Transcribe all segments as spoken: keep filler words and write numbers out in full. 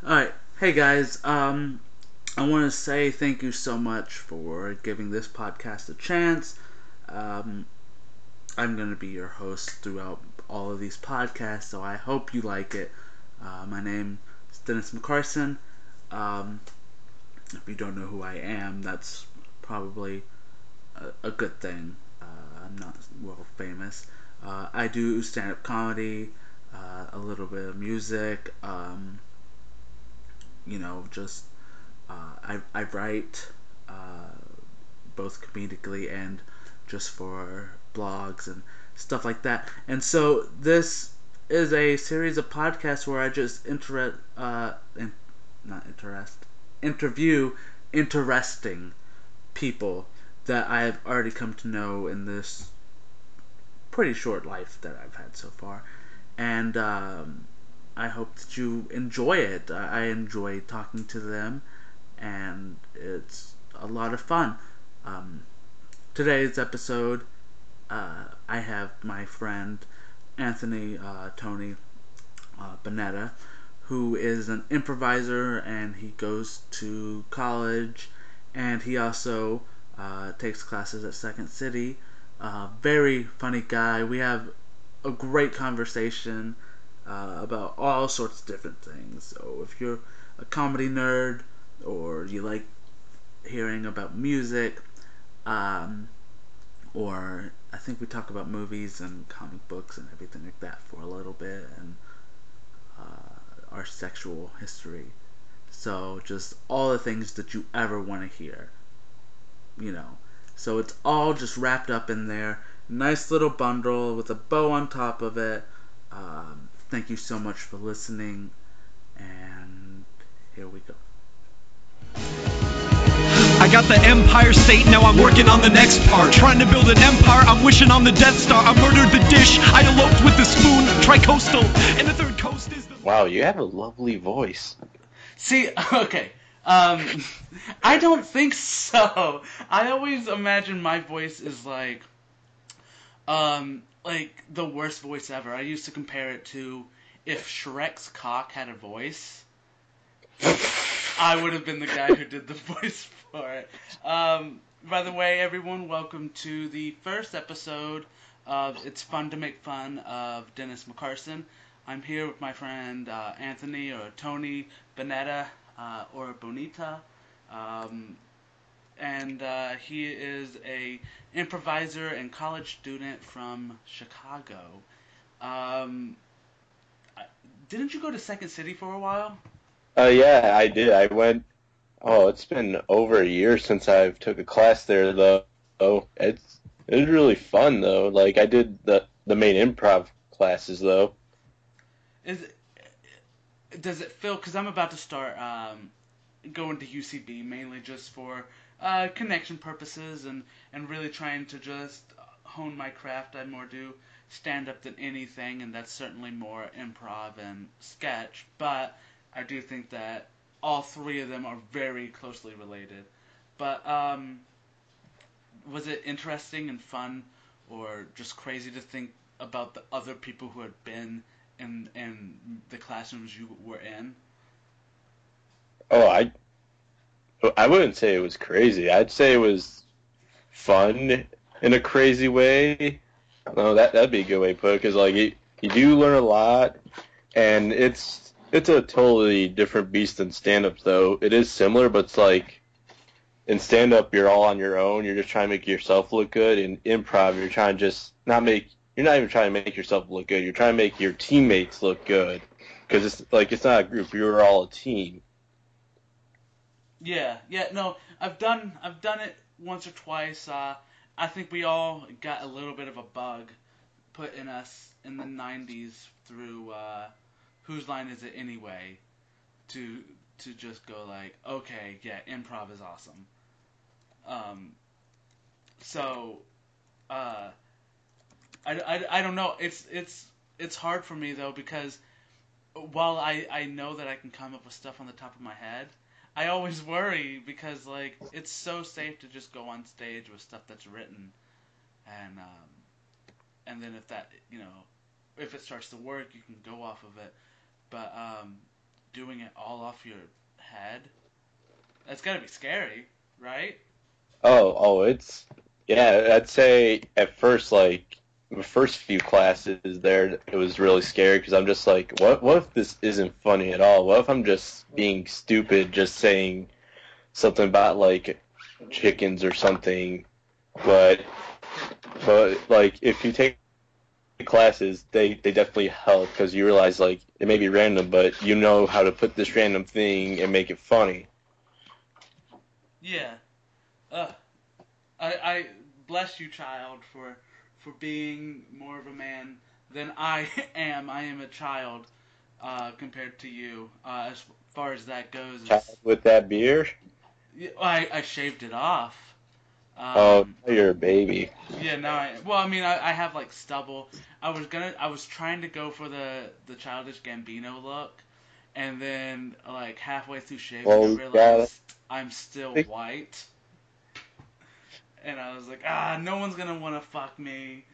Alright, hey guys, um, I want to say thank you so much for giving this podcast a chance. Um, I'm going to be your host throughout all of these podcasts, so I hope you like it. Uh, my name is Dennis McCarson. Um, if you don't know who I am, that's probably a, a good thing. Uh, I'm not world famous. Uh, I do stand up comedy, uh, a little bit of music, um, you know, just Uh, I, I write uh, both comedically and just for blogs and stuff like that. And so this is a series of podcasts where I just inter- uh, in, not interest, interview interesting people that I have already come to know in this pretty short life that I've had so far. And um, I hope that you enjoy it. I enjoy talking to them, and it's a lot of fun. Um, Today's episode, uh, I have my friend Anthony uh, Tony uh, Bonetta, who is an improviser, and he goes to college, and he also uh, takes classes at Second City. Uh, very funny guy. We have a great conversation uh, about all sorts of different things. So if you're a comedy nerd or you like hearing about music, um, or I think we talk about movies and comic books and everything like that for a little bit, and uh, our sexual history. So just all the things that you ever want to hear, you know. So it's all just wrapped up in there. Nice little bundle with a bow on top of it. Um, thank you so much for listening, and here we go. I got the Empire State, now I'm working on the next part. Trying to build an empire, I'm wishing on the Death Star. I murdered the dish, I eloped with the spoon. Tricoastal, and the third coast is the... Wow, you have a lovely voice. See, okay. Um, I don't think so. I always imagine my voice is like, um, like the worst voice ever. I used to compare it to if Shrek's cock had a voice. I would have been the guy who did the voice for it. Um, by the way, everyone, welcome to the first episode of It's Fun to Make Fun of Dennis McCarson. I'm here with my friend uh, Anthony or Tony Bonetta uh, or Bonita. Um, and uh, he is a improviser and college student from Chicago. Um, didn't you go to Second City for a while? Uh, yeah, I did. I went. Oh, it's been over a year since I've took a class there, though. Oh, it's it was really fun though. Like I did the the main improv classes though. Is it, does it feel? Because I'm about to start um, going to U C B mainly just for uh, connection purposes and and really trying to just hone my craft. I more do stand up than anything, and that's certainly more improv and sketch. But I do think that all three of them are very closely related. But um, was it interesting and fun, or just crazy to think about the other people who had been in in the classrooms you were in? Oh, I I wouldn't say it was crazy. I'd say it was fun in a crazy way. No, that that'd be a good way to put it. Because like you, you do learn a lot, and it's it's a totally different beast than stand up though. It is similar, but it's like in stand up you're all on your own. You're just trying to make yourself look good. In improv, you're trying to just not make. You're not even trying to make yourself look good. You're trying to make your teammates look good because it's like it's not a group. You're all a team. Yeah, yeah, no, I've done I've done it once or twice. Uh, I think we all got a little bit of a bug put in us in the nineties through uh, Whose Line Is It Anyway? To to just go like, okay, yeah, improv is awesome. Um, so uh, I, I, I don't know. It's it's it's hard for me though because while I, I know that I can come up with stuff on the top of my head, I always worry because like it's so safe to just go on stage with stuff that's written, and um, and then if that you know if it starts to work, you can go off of it. But um, doing it all off your head. That's gotta be scary, right? Oh, oh, it's yeah. I'd say at first, like the first few classes there, it was really scary because I'm just like, what? What if this isn't funny at all? What if I'm just being stupid, just saying something about like chickens or something? But but like if you take classes, they they definitely help because you realize like it may be random, but you know how to put this random thing and make it funny. Yeah. Uh, I, I bless you, child, for for being more of a man than I am. I am a child uh, compared to you. Uh, as far as that goes, Child it's, with that beard. I I shaved it off. Oh, Um, now you're a baby. yeah, no, I, well, I mean, I, I have like stubble. I was gonna, I was trying to go for the the childish Gambino look, and then like halfway through shaving, I Well, you got realized I'm still white. And I was like, ah, no one's gonna want to fuck me.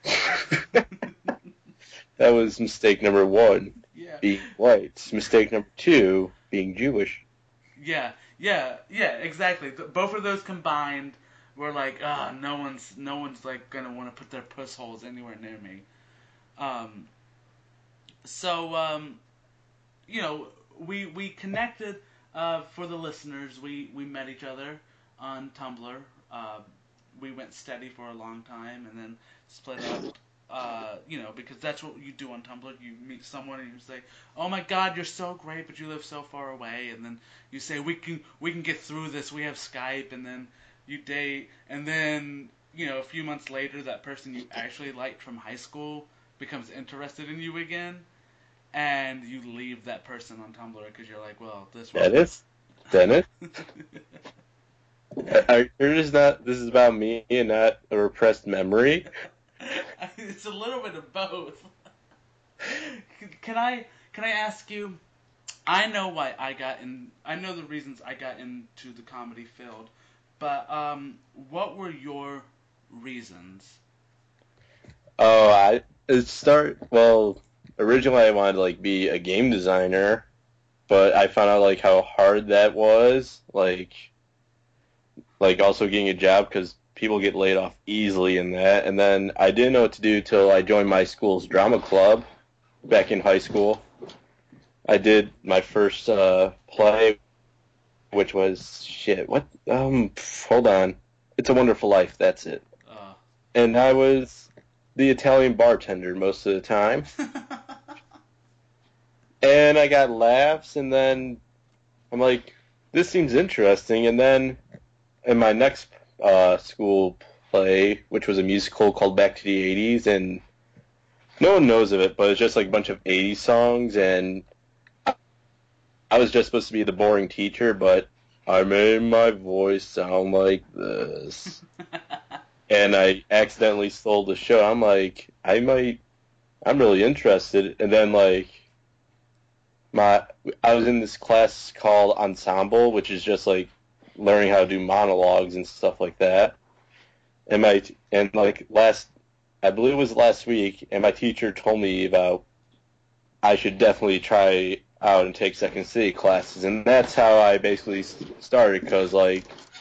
That was mistake number one, Yeah, being white. Mistake number two, being Jewish. yeah, yeah, yeah, exactly. Th- Both of those combined were like, ah, no one's, no one's like gonna want to put their puss holes anywhere near me. Um, so um, you know, we we connected. Uh, for the listeners, we we met each other on Tumblr. Uh, we went steady for a long time, and then split up. Uh, you know, because that's what you do on Tumblr. You meet someone and you say, "Oh my God, you're so great, but you live so far away." And then you say, "We can we can get through this. We have Skype." And then you date, and then you know, a few months later, that person you actually liked from high school becomes interested in you again, and you leave that person on Tumblr because you're like, "Well, this one." Dennis? Dennis? Are, you're just not, this is about me and not a repressed memory? It's a little bit of both. Can I can I ask you? I know why I got in. I know the reasons I got into the comedy field, but um, what were your reasons? Oh, I it start well. Originally, I wanted to like be a game designer, but I found out like how hard that was. Like, like also getting a job because people get laid off easily in that. And then I didn't know what to do till I joined my school's drama club back in high school. I did my first uh, play, which was shit. What? Um, pff, hold on. It's a Wonderful Life. That's it. Uh, And I was the Italian bartender most of the time. And I got laughs, and then I'm like, this seems interesting. And then in my next uh, school play, which was a musical called Back to the eighties, and no one knows of it, but it's just like a bunch of eighties songs, and I was just supposed to be the boring teacher, but I made my voice sound like this. And I accidentally stole the show. I'm like, I might, I'm really interested. And then like, my, I was in this class called Ensemble, which is just like learning how to do monologues and stuff like that. And my, and like last, I believe it was last week, and my teacher told me about I should definitely try out and take Second City classes, and that's how I basically started, because like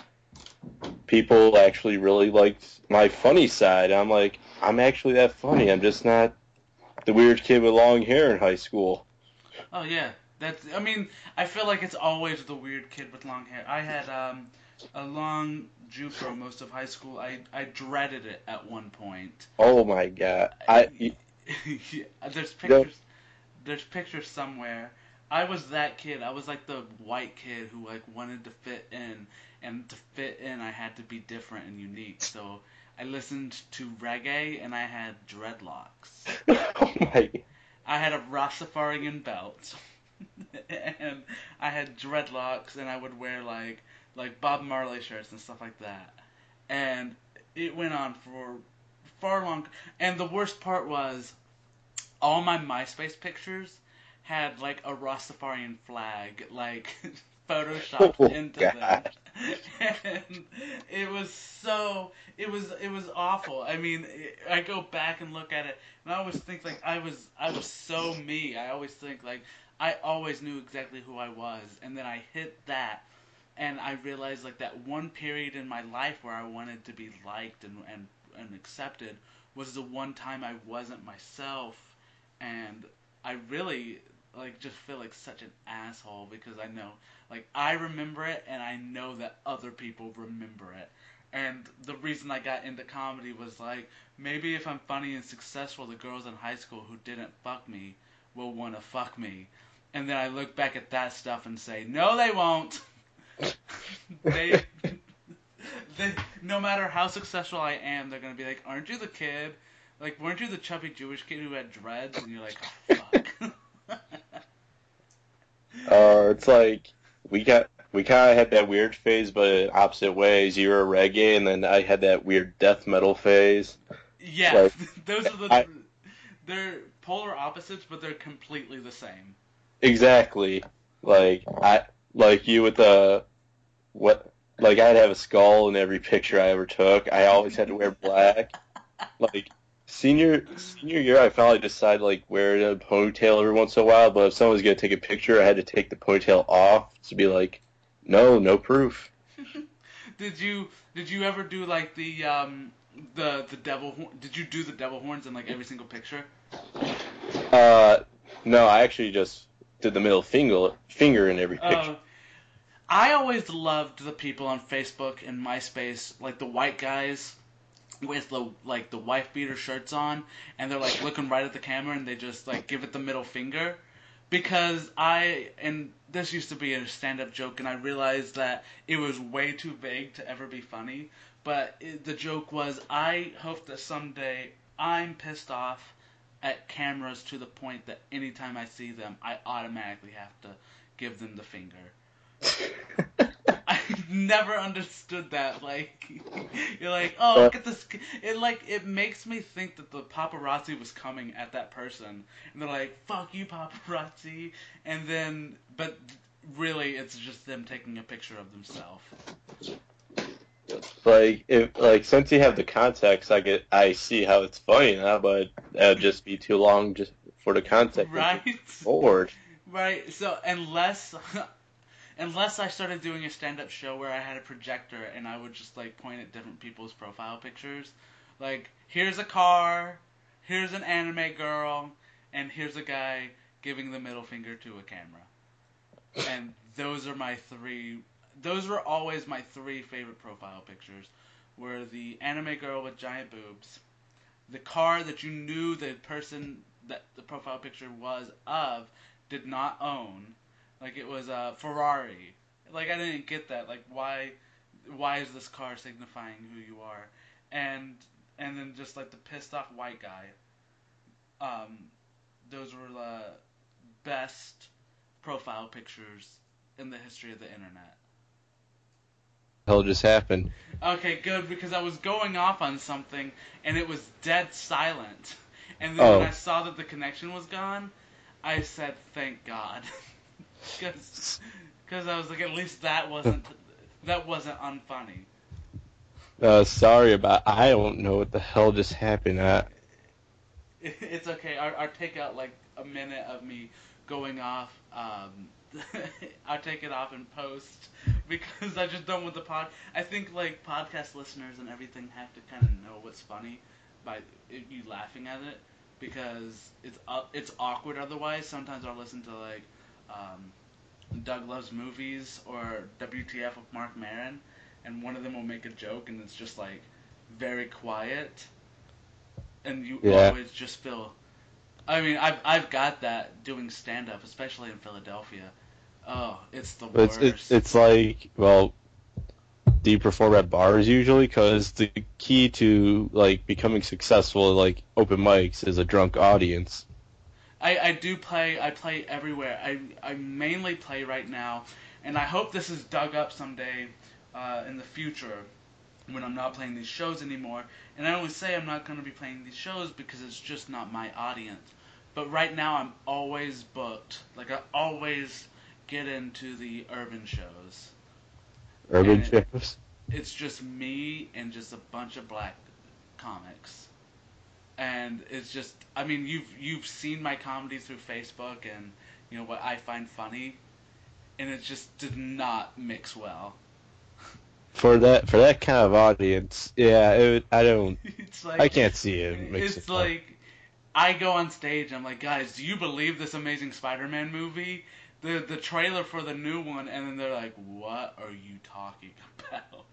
people actually really liked my funny side. I'm like, I'm actually that funny. I'm just not the weird kid with long hair in high school. oh yeah, that's. I mean, I feel like it's always the weird kid with long hair. I had um, a long Jufro most of high school. I I dreaded it at one point. Oh my god, I Yeah, there's you know, pictures. There's pictures somewhere. I was that kid. I was like the white kid who like wanted to fit in, and to fit in, I had to be different and unique. So I listened to reggae, and I had dreadlocks. oh my, I had a Rastafarian belt, and I had dreadlocks, and I would wear like like Bob Marley shirts and stuff like that. And it went on for far long. And the worst part was all my MySpace pictures had like a Rastafarian flag like photoshopped oh into them. god. And it was so it was it was awful. I mean, it, I go back and look at it, and I always think like I was I was so me. I always think like I always knew exactly who I was, and then I hit that, and I realized like that one period in my life where I wanted to be liked and and and accepted was the one time I wasn't myself, and I really like just feel like such an asshole because I know like I remember it and I know that other people remember it. And the reason I got into comedy was like maybe if I'm funny and successful, the girls in high school who didn't fuck me will want to fuck me. And then I look back at that stuff and say, no, they won't. they, they, no matter how successful I am, they're gonna be like, "Aren't you the kid? Like, weren't you the chubby Jewish kid who had dreads?" And you're like, oh, "Fuck." Uh, it's like we got we kind of had that weird phase, but opposite ways. You were reggae, and then I had that weird death metal phase. Yeah, Like those are the I they're polar opposites, but they're completely the same. exactly like I like you with the what like I'd have a skull in every picture I ever took. I always had to wear black. Like senior senior year, I finally decided like wear a ponytail every once in a while. But if someone was gonna take a picture, I had to take the ponytail off to be like, no, no proof. Did you did you ever do like the um the the devil horn? Did you do the devil horns in like every single picture? Uh, no, I actually just did the middle finger finger in every picture. Uh, I always loved the people on Facebook and MySpace, like the white guys with the like the wife beater shirts on, and they're like looking right at the camera and they just like give it the middle finger. Because I and this used to be a stand-up joke, and I realized that it was way too vague to ever be funny. But it, the joke was, I hope that someday I'm pissed off at cameras to the point that anytime I see them, I automatically have to give them the finger. I never understood that. Like, you're like, oh, look at this. It like it makes me think that the paparazzi was coming at that person, and they're like, "Fuck you, paparazzi," and then, but really, it's just them taking a picture of themselves. Like if like since you have the context, I get I see how it's funny now, but that would just be too long just for the context. Right. Forward. Right. So unless. Unless I started doing a stand-up show where I had a projector and I would just like point at different people's profile pictures, like here's a car, here's an anime girl, and here's a guy giving the middle finger to a camera, and those are my three. Those were always my three favorite profile pictures, were the anime girl with giant boobs, the car that you knew the person that the profile picture was of did not own. Like it was a Ferrari. Like I didn't get that. Like why, why is this car signifying who you are? And and then just like the pissed off white guy. Um, those were the best profile pictures in the history of the internet. Hell just happened. Okay, good, because I was going off on something and it was dead silent. And then Oh. when I saw that the connection was gone, I said, "Thank God." Because I was like, at least that wasn't that wasn't unfunny. Uh, sorry about. I don't know what the hell just happened. I, It's okay. I'll, I'll take out like a minute of me going off. Um, I'll take it off in post because I just don't want the pod. I think like podcast listeners and everything have to kind of know what's funny by you laughing at it because it's uh, it's awkward otherwise. Sometimes I'll listen to like. Um, Doug Loves Movies or W T F with Mark Maron, and one of them will make a joke and it's just like very quiet, and you Yeah. always just feel. I mean, I've I've got that doing stand up, especially in Philadelphia. Oh, it's the it's, worst. it's it's like well, do you perform at bars usually? Because the key to like becoming successful at like open mics is a drunk audience. I, I do play. I play everywhere. I I mainly play right now, and I hope this is dug up someday uh, in the future when I'm not playing these shows anymore. And I only say I'm not going to be playing these shows because it's just not my audience. But right now I'm always booked. Like I always get into the urban shows. Urban And it- shows. It's just me and just a bunch of black comics. And it's just, I mean, you've you've seen my comedy through Facebook, and you know, what I find funny, and it just did not mix well. For that for that kind of audience, yeah, it, would- I don't, It's like I can't see it mixing it's up. like I go on stage. I'm like, guys, do you believe this Amazing Spider-Man movie? The the trailer for the new one, and then they're like, what are you talking about?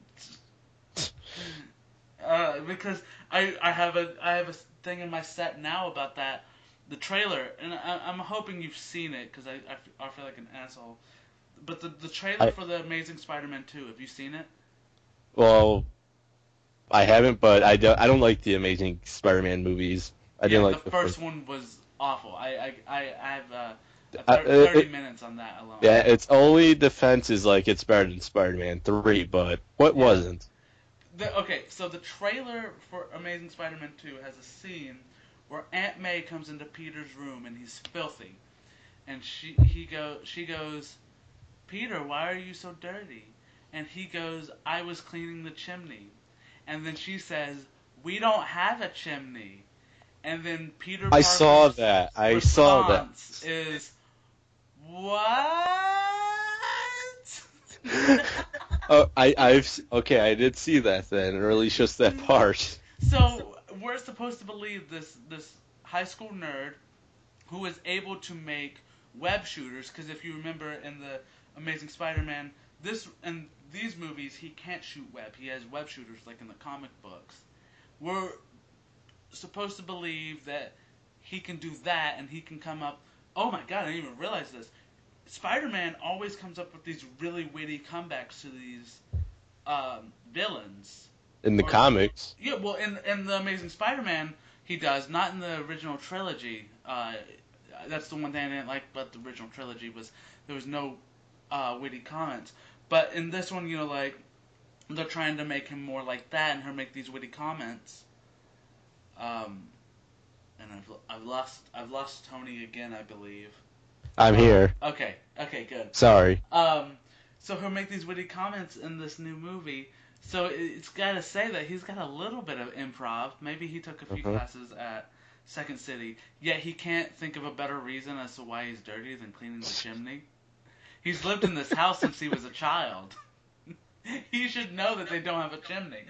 uh, because I I have a I have a thing in my set now about that, the trailer, and I, I'm hoping you've seen it because I, I, f- I feel like an asshole. But the the trailer I, for the Amazing Spider-Man two, have you seen it? well, I haven't, but I don't I don't like the Amazing Spider-Man movies. I Yeah, didn't the like the first first. one was awful. I I, I, I have uh, a Uh, thir- it, thirty it, minutes on that alone. yeah, its only defense is like it's better than Spider-Man three, but what Yeah. wasn't? The, okay, so the trailer for Amazing Spider-Man two has a scene where Aunt May comes into Peter's room and he's filthy, and she he go she goes, Peter, why are you so dirty? And he goes, I was cleaning the chimney. And then she says, we don't have a chimney. And then Peter I saw Parker's that. I saw that. response is, what? Oh, I, I've okay. I did see that then, or at least just that part. So we're supposed to believe this this high school nerd who is able to make web shooters, because if you remember in the Amazing Spider-Man, this in these movies he can't shoot web. He has web shooters like in the comic books. We're supposed to believe that he can do that and he can come up. Oh my god, I didn't even realize this. Spider-Man always comes up with these really witty comebacks to these um, villains. In the Or, comics. yeah, well, in in the Amazing Spider-Man, he does. Not in the original trilogy. Uh, that's the one thing I didn't like about the original trilogy was there was no uh, witty comments. But in this one, you know, like they're trying to make him more like that and her make these witty comments. Um, and I've I've lost I've lost Tony again, I believe. I'm Uh, here. Okay, okay, good. Sorry. Um, so he'll make these witty comments in this new movie. So it's got to say that he's got a little bit of improv. Maybe he took a few Uh-huh. classes at Second City. Yet he can't think of a better reason as to why he's dirty than cleaning the chimney. He's lived in this house since he was a child. He should know that they don't have a chimney.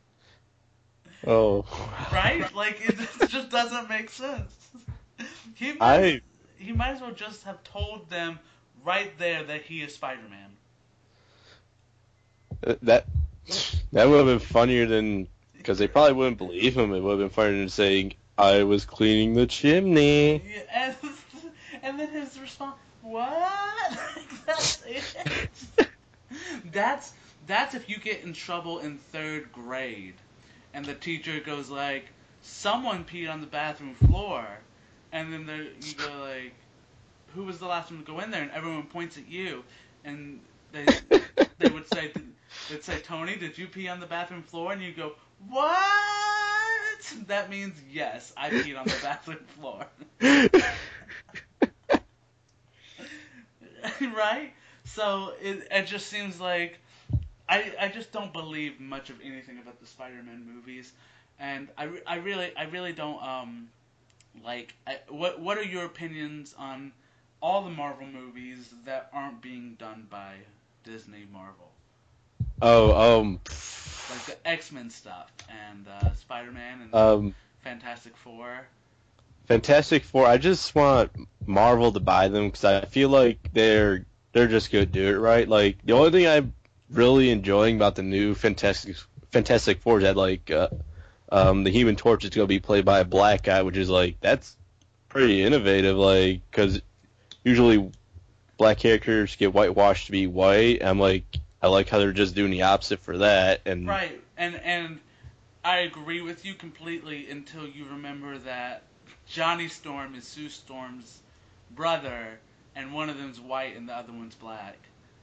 Oh. Right? Like, it just doesn't make sense. He might, I he might as well just have told them right there that he is Spider-Man. that that would have been funnier than, because they probably wouldn't believe him. It would have been funnier than saying I was cleaning the chimney. Yeah, and, and then his response, what? That's it. That's that's if you get in trouble in third grade, and the teacher goes like, someone peed on the bathroom floor, and then there, you go like, who was the last one to go in there? And everyone points at you, and they they would say they'd say, Tony, did you pee on the bathroom floor? And you go, what? That means yes, I peed on the bathroom floor. Right? So it it just seems like I I just don't believe much of anything about the Spider-Man movies, and I, re- I really I really don't um like I, what what are your opinions on all the Marvel movies that aren't being done by Disney Marvel, Oh, um, like the X-Men stuff and uh, Spider-Man and um, Fantastic Four? Fantastic Four. I just want Marvel to buy them because I feel like they're they're just gonna do it right. Like the only thing I'm really enjoying about the new Fantastic Fantastic Four is that like uh, um, the Human Torch is gonna be played by a black guy, which is like that's pretty innovative. Like because usually black characters get whitewashed to be white. I'm like I like how they're just doing the opposite for that. And Right, and and I agree with you completely until you remember that Johnny Storm is Sue Storm's brother, and one of them's white and the other one's black.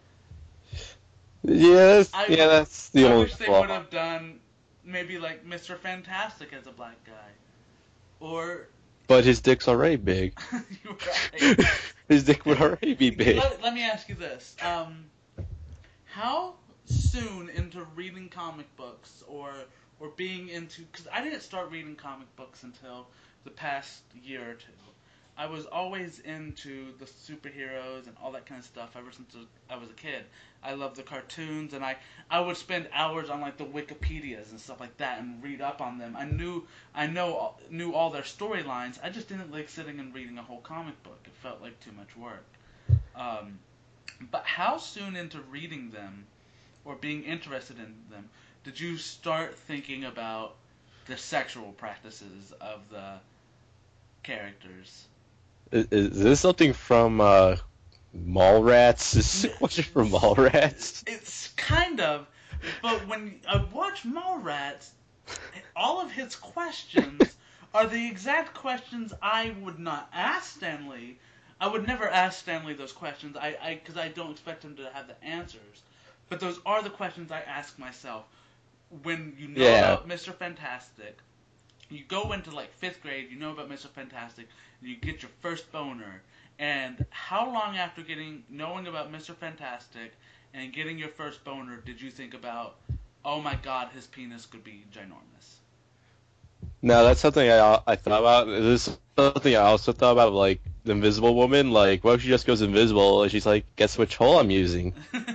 yes, I, yeah, that's the I only wish they flaw. would have done maybe like Mister Fantastic as a black guy, or But his dick's already big. you're right. His dick would already be big. Let, let me ask you this: um, how soon into reading comic books or or being into? Because I didn't start reading comic books until the past year or two. I was always into the superheroes and all that kind of stuff ever since I was a kid. I loved the cartoons, and I I would spend hours on like the Wikipedias and stuff like that and read up on them. I knew I know knew all their storylines. I just didn't like sitting and reading a whole comic book. It felt like too much work. Um, but how soon into reading them or being interested in them did you start thinking about the sexual practices of the characters? Is, is this something from uh, Mallrats? Is this a question from Mallrats? It's kind of, but when I watch Mallrats, all of his questions are the exact questions I would not ask Stanley. I would never ask Stanley those questions, I, I, because I don't expect him to have the answers. But those are the questions I ask myself. When you know Yeah. about Mister Fantastic, you go into like fifth grade, you know about Mister Fantastic, and you get your first boner. And how long after getting knowing about Mister Fantastic and getting your first boner did you think about, oh my God, his penis could be ginormous? No, that's something I I thought about. This is something I also thought about, like the Invisible Woman. Like, what if she just goes invisible and she's like, "Guess which hole I'm using?"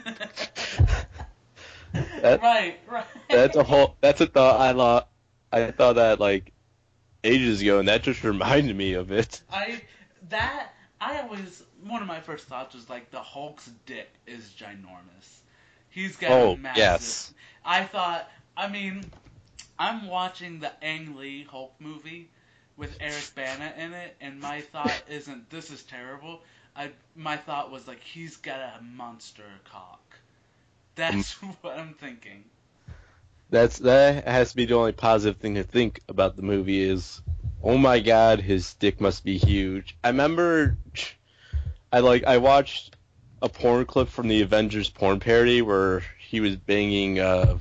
That, right, right. that's a whole. That's a thought I thought. I thought that like ages ago, and that just reminded me of it. I that I always one of my first thoughts was like the Hulk's dick is ginormous. He's got Oh, a massive. yes. I thought. I mean, I'm watching the Ang Lee Hulk movie with Eric Bana in it, and my thought isn't this is terrible. I my thought was like he's got a monster cock. That's what I'm thinking. That's that has to be the only positive thing to think about the movie is, oh my God, his dick must be huge. I remember, I like I watched a porn clip from the Avengers porn parody where he was banging uh,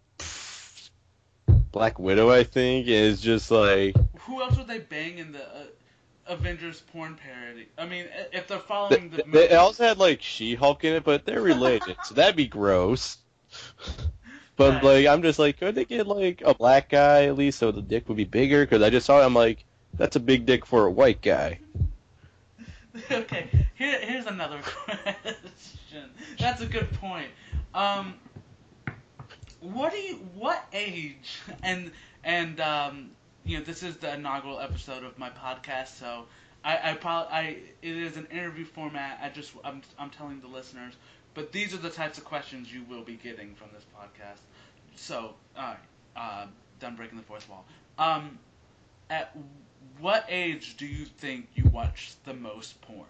Black Widow, I think, and it's just like. Who else would they bang in the uh, Avengers porn parody? I mean, i- if they're They, following the they movie. they also had like She-Hulk in it, but they're related, so that'd be gross. But Right. like, I'm just like, could they get like a black guy at least so the dick would be bigger? Because I just saw it, I'm like, that's a big dick for a white guy. Okay, here, here's another question. That's a good point. Um, what do you, what age, and and um, you know, this is the inaugural episode of my podcast, so I, I probably, I, it is an interview format. I just, I'm, I'm telling the listeners, but these are the types of questions you will be getting from this podcast. So, all right, uh, done breaking the fourth wall. Um, at what age do you think you watch the most porn?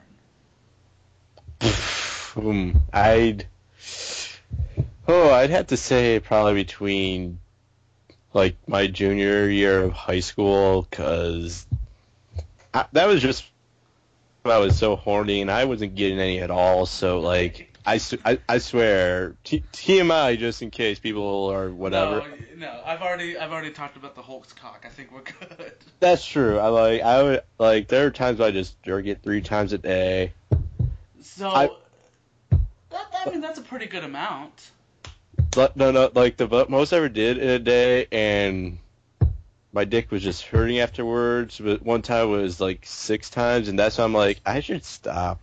Hmm, I'd, oh, I'd have to say probably between like my junior year of high school, because that was just I was so horny and I wasn't getting any at all. So like. I, s- I, I swear, T- TMI just in case people are whatever. No, no, I've already I've already talked about the Hulk's cock. I think we're good. That's true. I like I would like there are times I just jerk it three times a day. So I- that I mean that's a pretty good amount. But no, no, like the mo- most I ever did in a day, and my dick was just hurting afterwards. But one time was like six times, and that's why I'm like I should stop.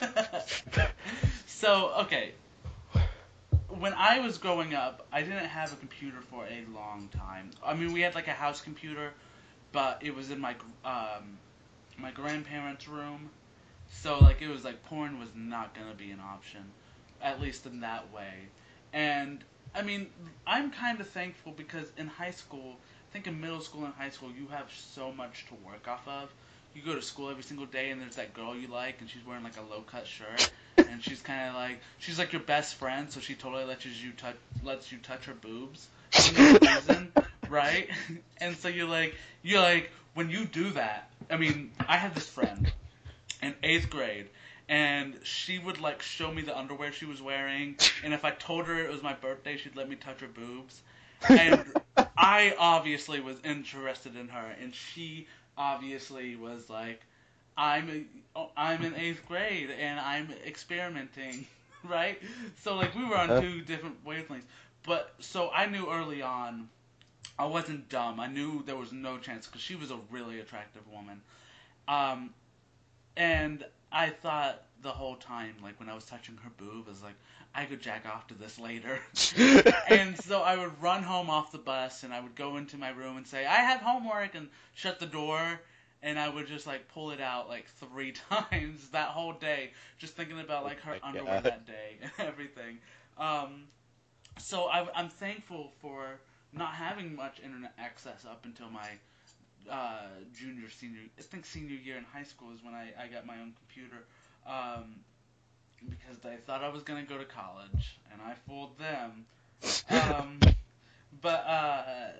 So okay, when I was growing up, I didn't have a computer for a long time. I mean, we had like a house computer, but it was in my um my grandparents' room. So like it was like porn was not gonna be an option, at least in that way. And I mean, I'm kind of thankful because in high school, I think in middle school and high school, you have so much to work off of. You go to school every single day, and there's that girl you like, and she's wearing like a low cut shirt, and she's kind of like she's like your best friend, so she totally lets you touch lets you touch her boobs for no reason, right? And so you're like you're like when you do that. I mean, I had this friend in eighth grade, and she would like show me the underwear she was wearing, and if I told her it was my birthday, she'd let me touch her boobs. And I obviously was interested in her, and she obviously was like, I'm a, I'm in eighth grade and I'm experimenting, right? So like we were on Huh? two different wavelengths. But so I knew early on, I wasn't dumb. I knew there was no chance because she was a really attractive woman. Um, and I thought the whole time, like when I was touching her boob, I was like, I could jack off to this later. And so I would run home off the bus, and I would go into my room and say, I have homework, and shut the door, and I would just like pull it out like three times that whole day, just thinking about like her Oh my underwear God. that day and everything. Um, so I, I'm thankful for not having much internet access up until my uh, junior, senior, I think senior year in high school is when I, I got my own computer. Um, because they thought I was going to go to college, and I fooled them. Um, but uh,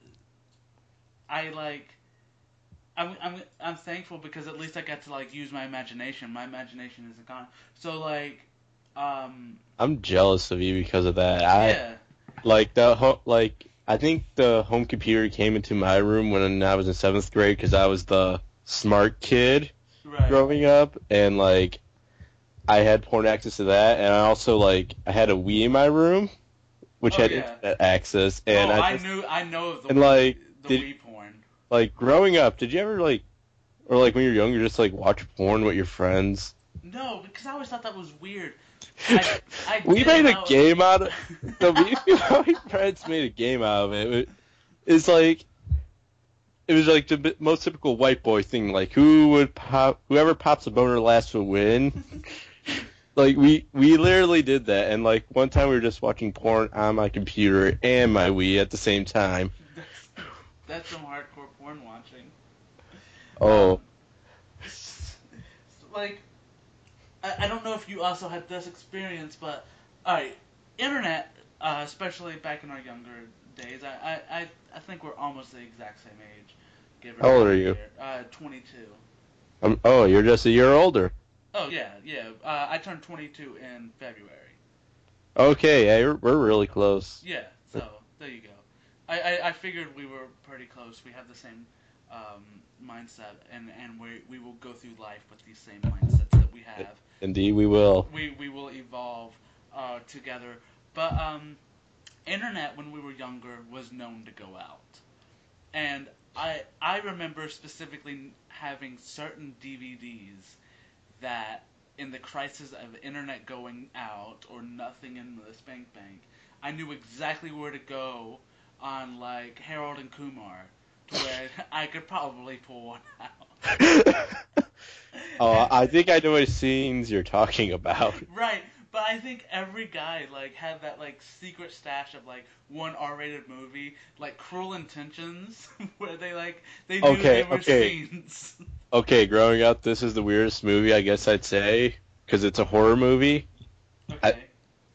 I like, I'm, I'm, I'm thankful because at least I got to like use my imagination. My imagination isn't gone. So like, um, I'm jealous of you because of that. I yeah, like the ho- like I think the home computer came into my room when I was in seventh grade because I was the smart kid right. growing up, and like I had porn access to that, and I also like I had a Wii in my room, which Oh, had yeah. internet access, and oh, I, I just, knew, I know of the and Wii, like the did Wii porn. like growing up, did you ever like or like when you're younger just like watch porn with your friends? No, because I always thought that was weird. I, I we get made a how- game out of the we my friends made a game out of it. It's like it was like the bi- most typical white boy thing, like who would pop, whoever pops a boner last will win. Like we we literally did that, and like one time we were just watching porn on my computer and my Wii at the same time. That's, that's some hardcore porn watching. Oh, Um, s- like, I, I don't know if you also had this experience, but alright, internet, uh, especially back in our younger days, I, I, I, I think we're almost the exact same age. Give or how old take are a you? year. Uh, twenty-two. Um, oh, you're just a year older. Oh yeah, yeah. Uh, I turned twenty-two in February. Okay, yeah, you're, we're really close. Yeah, so there you go. I, I, I figured we were pretty close. We have the same um, mindset, and, and we we will go through life with these same mindsets that we have. Indeed, we will. We we will evolve uh, together. But um, internet when we were younger was known to go out, and I I remember specifically having certain D V Ds that in the crisis of internet going out or nothing in the spank bank, I knew exactly where to go on like Harold and Kumar to where I could probably pull one out. Oh, I think I know what scenes you're talking about. Right, but I think every guy like had that like secret stash of like one R-rated movie, like Cruel Intentions, where they like they knew Okay, there were okay. scenes. Okay, growing up, this is the weirdest movie I guess I'd say because it's a horror movie. Okay.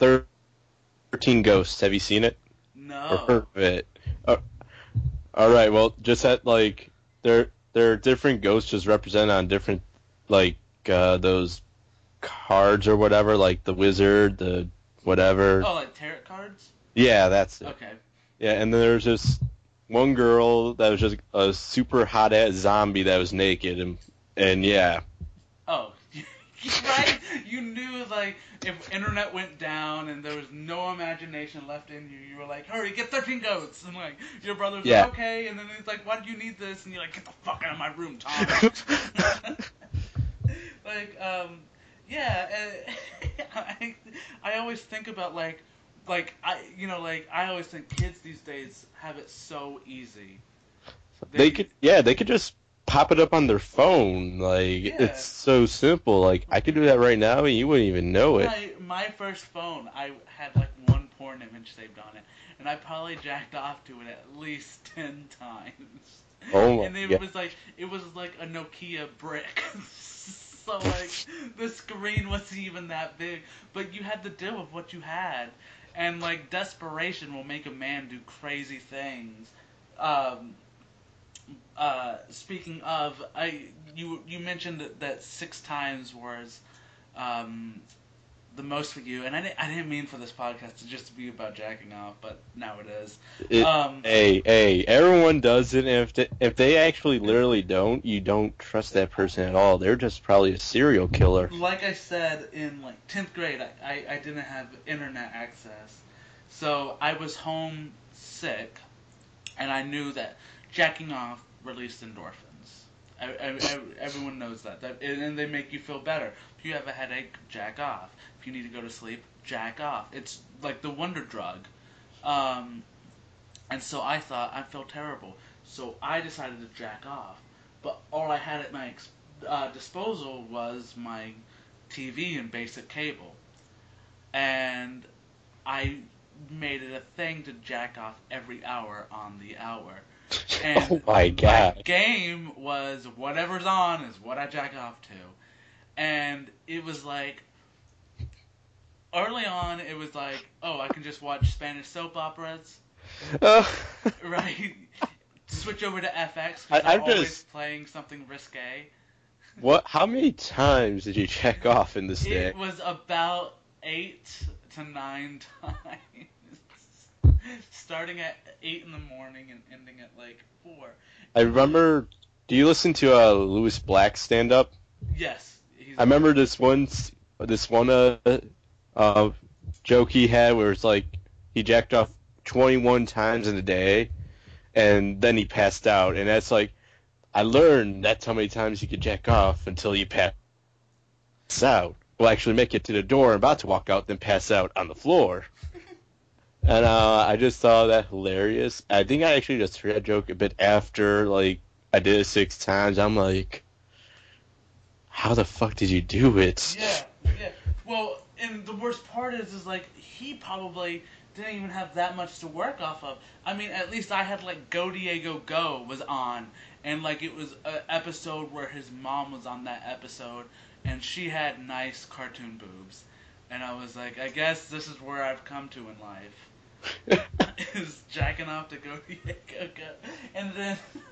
thirteen Ghosts. Have you seen it or heard No. of it? Uh, all right. Well, just that like there there are different ghosts just represented on different like uh, those cards or whatever, like the wizard, the whatever. Oh, like tarot cards? Yeah, that's it. Okay. Yeah, and then there's this one girl that was just a super hot ass zombie that was naked, and and yeah. Oh, right? You knew, like, if internet went down and there was no imagination left in you, you were like, hurry, get thirteen goats. And, like, your brother's Yeah. like, okay. And then he's like, why do you need this? And you're like, get the fuck out of my room, Tom. Like, um, yeah. Uh, I, I always think about, like, like, I, you know, like, I always think kids these days have it so easy. They could, yeah, they could just pop it up on their phone. Like Yeah. it's so simple. Like I could do that right now, and you wouldn't even know it. My, my first phone, I had like one porn image saved on it, and I probably jacked off to it at least ten times. Oh my And it God. was like it was like a Nokia brick, so like the screen wasn't even that big, but you had to deal with what you had, and like desperation will make a man do crazy things. Um, uh, speaking of, I you you mentioned that, that six times was um, the most for you, and I didn't, I didn't mean for this podcast to just be about jacking off, but now it is. It, Um, hey, hey, everyone does it. And if they, if they actually literally don't, you don't trust that person at all. They're just probably a serial killer. like I said, in like tenth grade, I, I, I didn't have internet access, so I was home sick, and I knew that jacking off released endorphins. Ev- ev- Everyone knows that. that and and they make you feel better. If you have a headache, jack off. If you need to go to sleep, jack off. It's like the wonder drug. Um, and so I thought I felt terrible. So I decided to jack off. But all I had at my ex- uh, disposal was my T V and basic cable. And I made it a thing to jack off every hour on the hour. And Oh my god. my game was whatever's on is what I jack off to. And it was like, early on, it was like, oh, I can just watch Spanish soap operas, Oh. right? Switch over to F X I- because they're I'm always just- playing something risque. What? How many times did you check off in this day? It was about eight to nine times. Starting at eight in the morning and ending at like four. I remember. Do you listen to uh, Louis Black stand up? Yes. He's I remember this one, s- this one uh, uh, joke he had where it's like he jacked off twenty-one times in a day, and then he passed out, and that's like, I learned that's how many times you could jack off until you pass out. Well, actually make it to the door and about to walk out, then pass out on the floor. And uh, I just thought that hilarious. I think I actually just heard that joke a bit after, like, I did it six times. I'm like, how the fuck did you do it? Yeah, yeah. Well, and the worst part is, is like, he probably didn't even have that much to work off of. I mean, at least I had, like, Go Diego Go was on, and, like, it was an episode where his mom was on that episode, and she had nice cartoon boobs. And I was like, I guess this is where I've come to in life. Is jacking off to Go Diego Go. And then,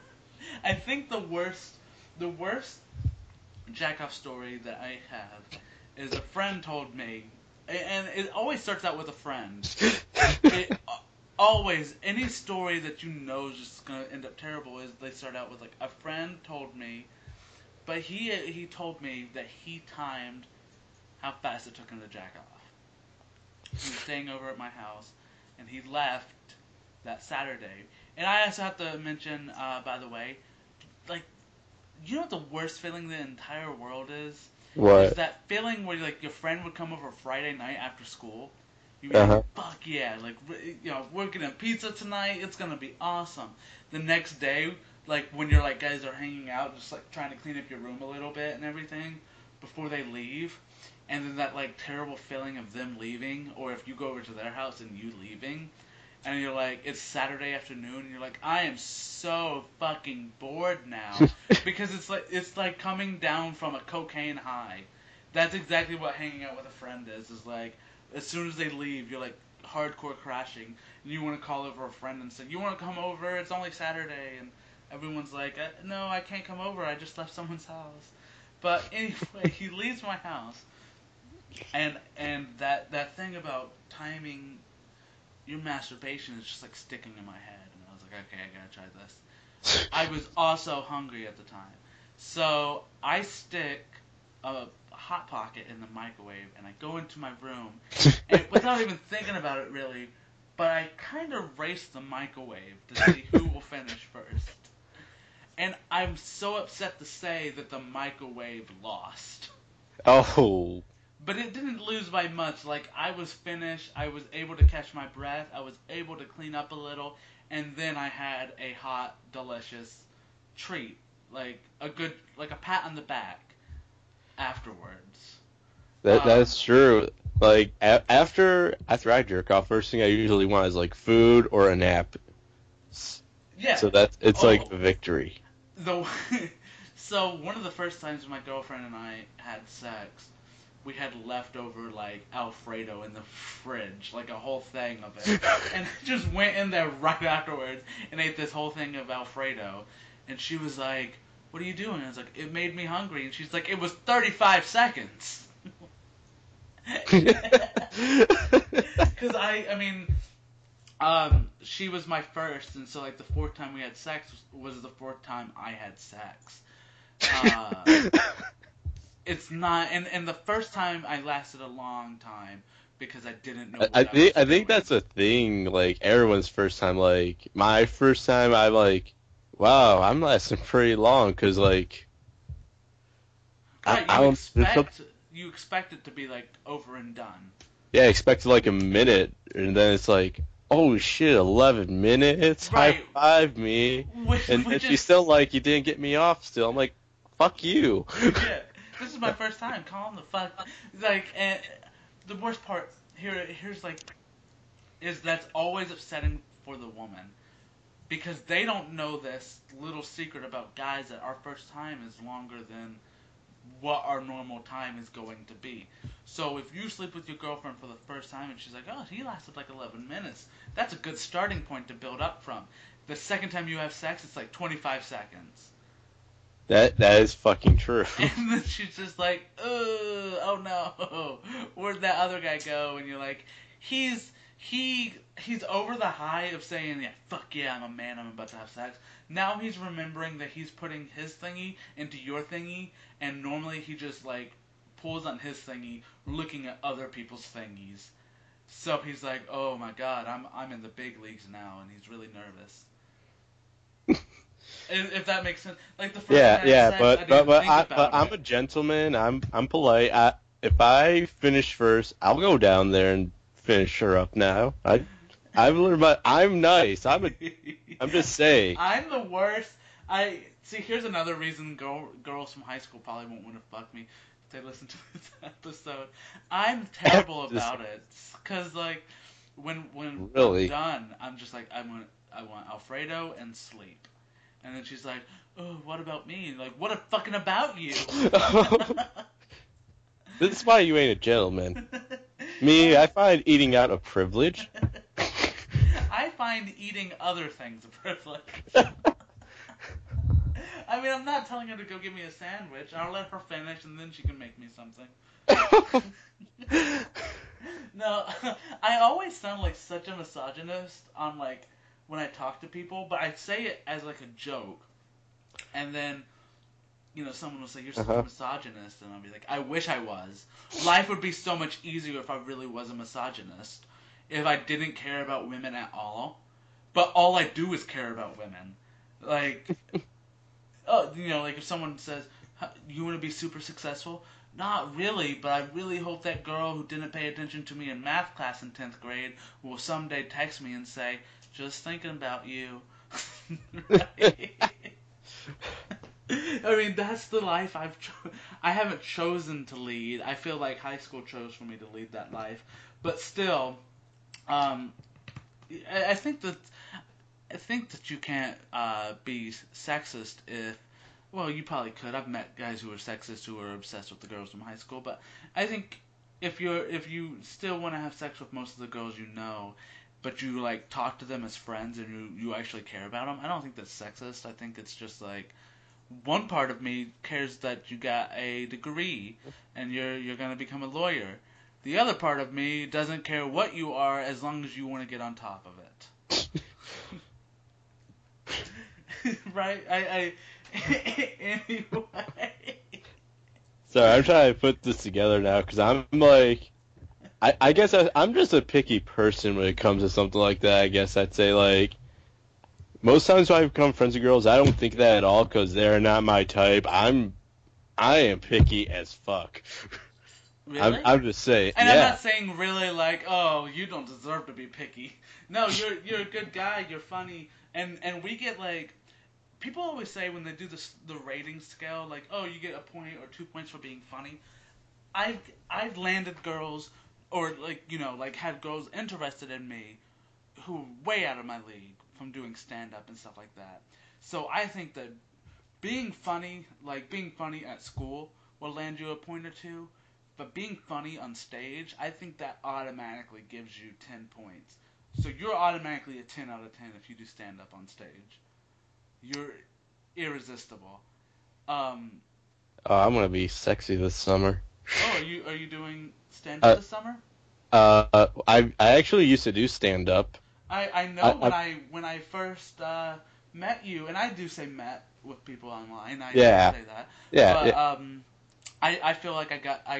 I think the worst, the worst jack-off story that I have is a friend told me, and it always starts out with a friend. It, always, any story that you know is just going to end up terrible is they start out with, like, a friend told me, but he he told me that he timed how fast it took him to jack off. He was staying over at my house, and he left that Saturday. And I also have to mention, uh, by the way, like, you know what the worst feeling in the entire world is? What? Is that feeling where, like, your friend would come over Friday night after school. You'd be Uh-huh. like, fuck yeah, like, you know, we're getting pizza tonight, it's gonna be awesome. The next day, like, when you're, like, guys are hanging out, just, like, trying to clean up your room a little bit and everything before they leave, and then that, like, terrible feeling of them leaving, or if you go over to their house and you leaving, and you're like, it's Saturday afternoon, and you're like, I am so fucking bored now, because it's like, it's like coming down from a cocaine high. That's exactly what hanging out with a friend is, is like, as soon as they leave, you're like, hardcore crashing, and you want to call over a friend and say, you want to come over, it's only Saturday, and everyone's like, uh, no, I can't come over, I just left someone's house. But anyway, he leaves my house, and and that, that thing about timing your masturbation is just like sticking in my head, and I was like, okay, I gotta try this. I was also hungry at the time, so I stick a Hot Pocket in the microwave, and I go into my room, and without even thinking about it really, but I kind of race the microwave to see who will finish first. And I'm so upset to say that the microwave lost. Oh. But it didn't lose by much. Like, I was finished, I was able to catch my breath, I was able to clean up a little, and then I had a hot, delicious treat. Like, a good, like a pat on the back afterwards. That Um, that's true. Like a- after after I jerk off, first thing I usually want is like food or a nap. Yeah. So that's it's Oh. like a victory. The, so, one of the first times my girlfriend and I had sex, we had leftover, like, Alfredo in the fridge, like a whole thing of it. And I just went in there right afterwards and ate this whole thing of Alfredo. And she was like, what are you doing? I was like, it made me hungry. And she's like, it was thirty-five seconds. Because I, I mean, um, she was my first, and so, like, the fourth time we had sex was, was the fourth time I had sex. Uh, it's not, and, and the first time I lasted a long time because I didn't know what I I, think was I think doing. that's a thing. Like everyone's first time. Like my first time, I like Wow, I'm lasting pretty long because, like, I, Right, I you don't. There's some, expect you expect it to be like over and done. yeah, I expected like a minute, and then it's like, oh shit, eleven minutes. High Right, five me, which, and and which she's is still like, you didn't get me off. Still, I'm like, fuck you. yeah. This is my first time. Calm the fuck. Like, and the worst part here, here's like, is that's always upsetting for the woman because they don't know this little secret about guys that our first time is longer than what our normal time is going to be. So if you sleep with your girlfriend for the first time and she's like, oh, he lasted like eleven minutes, that's a good starting point to build up from. The second time you have sex, it's like twenty-five seconds. That that is fucking true. And then she's just like, oh no, where'd that other guy go? And you're like, he's he he's over the high of saying, yeah, fuck yeah, I'm a man, I'm about to have sex. Now he's remembering that he's putting his thingy into your thingy, and normally he just like pulls on his thingy, looking at other people's thingies. So he's like, oh my god, I'm I'm in the big leagues now, and he's really nervous. If, if that makes sense. Like the first Yeah, time I had yeah, sex, I but didn't but but think I about but I'm it. a gentleman. I'm I'm polite. I, if I finish first, I'll go down there and finish her up. Now I I've learned, but I'm nice. I'm a I'm just saying. I'm the worst. I see. Here's another reason girl, girls from high school probably won't want to fuck me if they listen to this episode. I'm terrible Just about it, cause like when when I'm really. done, I'm just like I want I want Alfredo and sleep. And then she's like, oh, what about me? Like, what a fucking about you? This is why you ain't a gentleman. Me, I find eating out a privilege. I find eating other things a privilege. I mean, I'm not telling her to go get me a sandwich. I'll let her finish, and then she can make me something. No, I always sound like such a misogynist on, like, when I talk to people, but I say it as, like, a joke. And then, you know, someone will say, you're such Uh-huh. a misogynist, and I'll be like, I wish I was. Life would be so much easier if I really was a misogynist. If I didn't care about women at all. But all I do is care about women. Like, oh, you know, like if someone says, you want to be super successful? Not really, but I really hope that girl who didn't pay attention to me in math class in tenth grade will someday text me and say, just thinking about you. I mean, that's the life I've cho- I haven't chosen to lead. I feel like high school chose for me to lead that life. But still, um, I, I think that I think that you can't uh, be sexist if, well, you probably could. I've met guys who are sexist who are obsessed with the girls from high school, but I think if you're if you still want to have sex with most of the girls you know, but you like talk to them as friends and you you actually care about them, I don't think that's sexist. I think it's just like one part of me cares that you got a degree and you're you're gonna become a lawyer. The other part of me doesn't care what you are as long as you want to get on top of it. Right? I, I anyway. Sorry, I'm trying to put this together now because I'm like, I, I guess I, I'm just a picky person when it comes to something like that. I guess I'd say like most times when I become friends with girls, I don't think that at all because they're not my type. I'm I am picky as fuck. Really? I'm I'm just saying, And I'm yeah, not saying really like, oh, you don't deserve to be picky. No, you're you're a good guy. You're funny, and and we get like. People always say when they do this the rating scale, like, oh, you get a point or two points for being funny. I've I've landed girls, or like you know, like had girls interested in me, who were way out of my league from doing stand up and stuff like that. So I think that being funny, like being funny at school, will land you a point or two. But being funny on stage, I think that automatically gives you ten points. So you're automatically a ten out of ten if you do stand up on stage. You're irresistible. Um, oh, I'm gonna be sexy this summer. oh, are you are you doing stand up Uh, this summer? uh, I I actually used to do stand up. I, I know I, when I, I when I first uh, met you, and I do say met with people online. I Yeah. do say that. yeah, But yeah. um, I I feel like I got I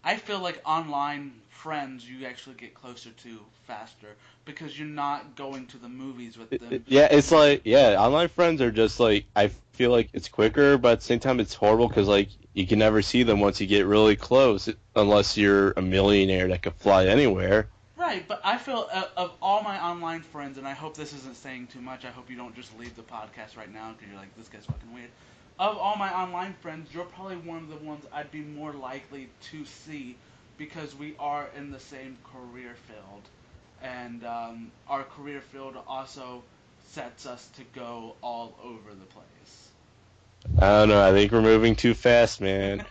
I feel like online friends you actually get closer to faster because you're not going to the movies with them. Yeah, it's like, yeah, online friends are just like, I feel like it's quicker, but at the same time it's horrible because, like, you can never see them once you get really close, unless you're a millionaire that could fly anywhere. Right, but I feel uh, of all my online friends, and I hope this isn't saying too much, I hope you don't just leave the podcast right now because you're like, this guy's fucking weird. Of all my online friends, you're probably one of the ones I'd be more likely to see because we are in the same career field. And um, our career field also sets us to go all over the place. I don't know. I think we're moving too fast, man.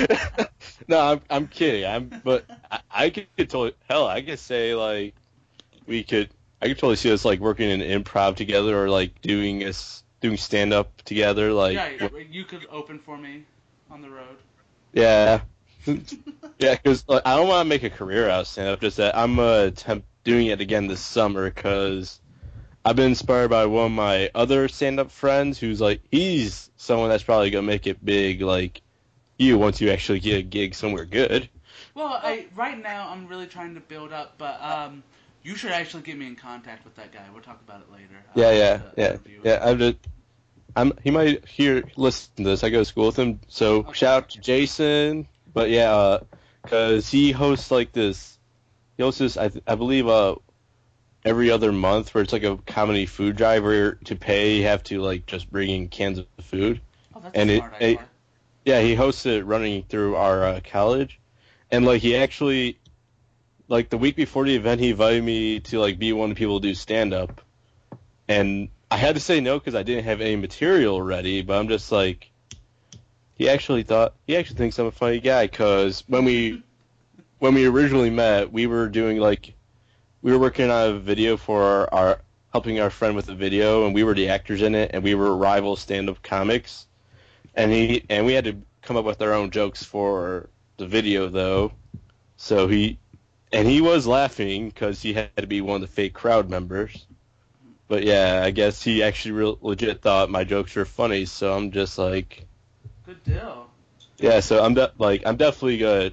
No, I'm I'm kidding. I'm but I, I could totally hell. I could say like we could. I could totally see us like working in improv together or like doing us doing stand up together. Like yeah, you could open for me on the road. Yeah, yeah. Because like, I don't want to make a career out of stand up. Just that I'm uh, attempt doing it again this summer because I've been inspired by one of my other stand-up friends who's like, he's someone that's probably going to make it big like you once you actually get a gig somewhere good. Well, I right now I'm really trying to build up, but um, you should actually get me in contact with that guy. We'll talk about it later. Yeah, uh, yeah, the yeah. interview. Yeah, I'm just, I'm, he might hear, listen to this. I go to school with him, so Okay. shout out to Jason. But yeah, because he hosts like this, he hosts this, I, th- I believe, uh, every other month where it's like a comedy food drive where to pay you have to like just bring in cans of food. Oh, that's And a it- smart it- idea. Yeah, he hosts it running through our uh, college, and like he actually, like the week before the event, he invited me to like be one of the people to do stand up, and I had to say no because I didn't have any material ready. But I'm just like, he actually thought he actually thinks I'm a funny guy because when we when we originally met, we were doing like we were working on a video for our, our helping our friend with a video, and we were the actors in it, and we were rival stand up comics. And he and we had to come up with our own jokes for the video though, so he and he was laughing because he had to be one of the fake crowd members. But yeah, I guess he actually real legit thought my jokes were funny. So I'm just like, Good deal. yeah. So I'm de- like I'm definitely gonna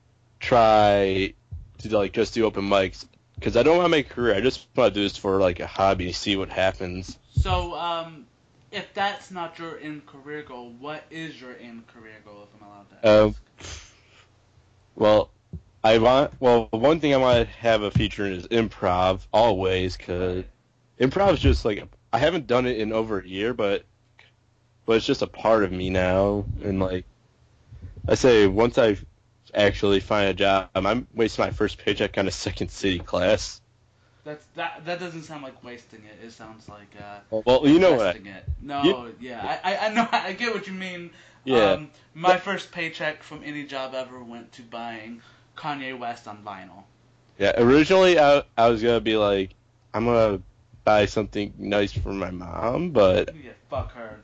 try to like just do open mics because I don't want to make a career. I just want to do this for like a hobby, see what happens. So, um, if that's not your end career goal, what is your end career goal, if I'm allowed to Um, ask? Well, I want. Well, one thing I want to have a feature in is improv always, because improv is just like I haven't done it in over a year, but but it's just a part of me now. And like I say, once I actually find a job, I'm wasting my first paycheck on a Second City class. That's that. That doesn't sound like wasting it. It sounds like uh, Well, you know what? investing it. No, You- yeah, I, I, I know. I get what you mean. Yeah. Um, my first paycheck from any job ever went to buying Kanye West on vinyl. Yeah. Originally, I I was gonna be like, I'm gonna buy something nice for my mom, but Yeah, fuck her.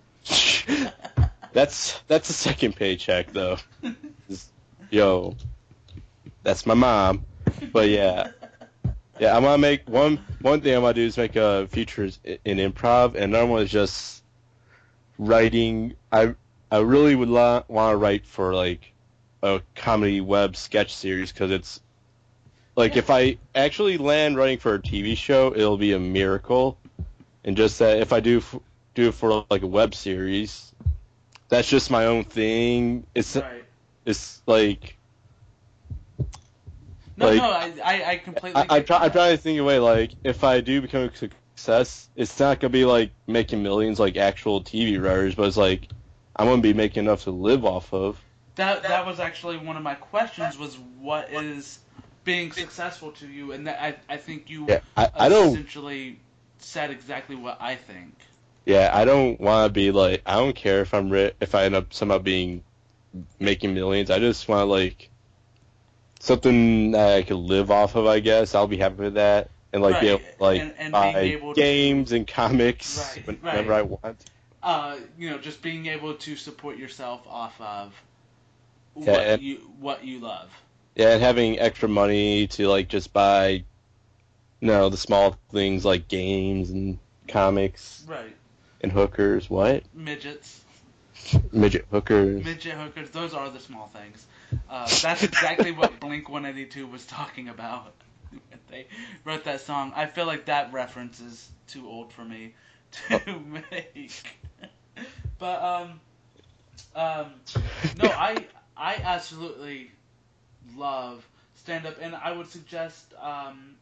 that's that's the second paycheck though. Yo, that's my mom. But yeah, yeah, I'm gonna make one one thing I'm gonna do is make uh, features i- in improv, and another one is just writing. I I really would la- want to write for like a comedy web sketch series because it's like if I actually land writing for a T V show, it'll be a miracle. And just that if I do f- do it for like a web series, that's just my own thing. It's Right. it's like No, like, no, I, I, I completely. I, I'm, get try, I'm that. trying to think of a way, like, if I do become a success, it's not going to be, like, making millions like actual T V writers, but it's, like, I'm going to be making enough to live off of. That that was actually one of my questions. Was what is being successful to you? And that, I I think you Yeah, I, I don't, essentially said exactly what I think. yeah, I don't want to be, like, I don't care if I'm ri- if I end up somehow being, making millions. I just want, like, something that I could live off of, I guess. I'll be happy with that. And, like, be Right, able, like, and- and being buy able to- games and comics Right, whenever right. I want. Uh, you know, just being able to support yourself off of Yeah, what and- you what you love. Yeah, and having extra money to, like, just buy, you know, the small things like games and comics Right. and hookers. What? Midgets. Midget hookers. Midget hookers, those are the small things. Uh, that's exactly what Blink one eighty-two was talking about when they wrote that song. I feel like that reference is too old for me to oh. make. But, um, um, no, I, I absolutely love stand-up, and I would suggest, um,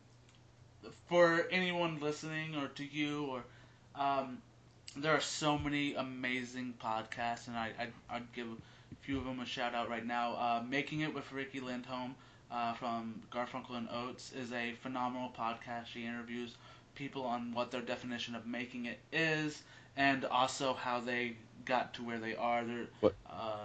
for anyone listening, or to you, or, um, there are so many amazing podcasts, and I, I'd, I'd give a few of them a shout out right now. Uh, Making It with Ricky Lindholm uh, from Garfunkel and Oates is a phenomenal podcast. She interviews people on what their definition of making it is, and also how they got to where they are. What? Uh,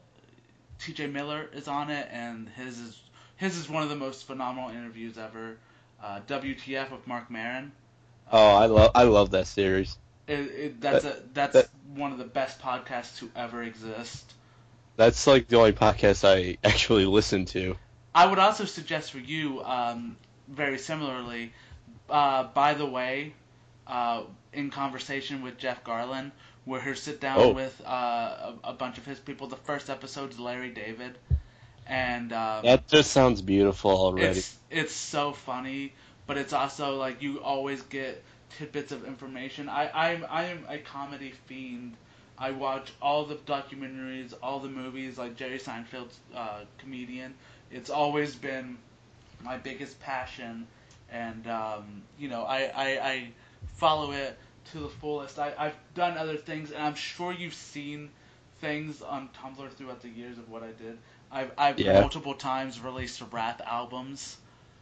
T J Miller is on it, and his is his is one of the most phenomenal interviews ever. Uh, W T F with Mark Maron. Uh, oh, I love I love that series. It, it, that's that, a that's that, one of the best podcasts to ever exist. That's like the only podcast I actually listen to. I would also suggest for you, um, very similarly, uh, By the Way, uh, in conversation with Jeff Garlin, where he'll sit down oh. with uh, a, a bunch of his people. The first episode's Larry David, and um, that just sounds beautiful already. It's it's so funny, but it's also like you always get tidbits of information. I, I'm I'm a comedy fiend. I watch all the documentaries, all the movies, like Jerry Seinfeld's uh, Comedian. It's always been my biggest passion, and um, you know I, I, I follow it to the fullest. I, I've done other things, and I'm sure you've seen things on Tumblr throughout the years of what I did. I've I've yeah. multiple times released rap albums.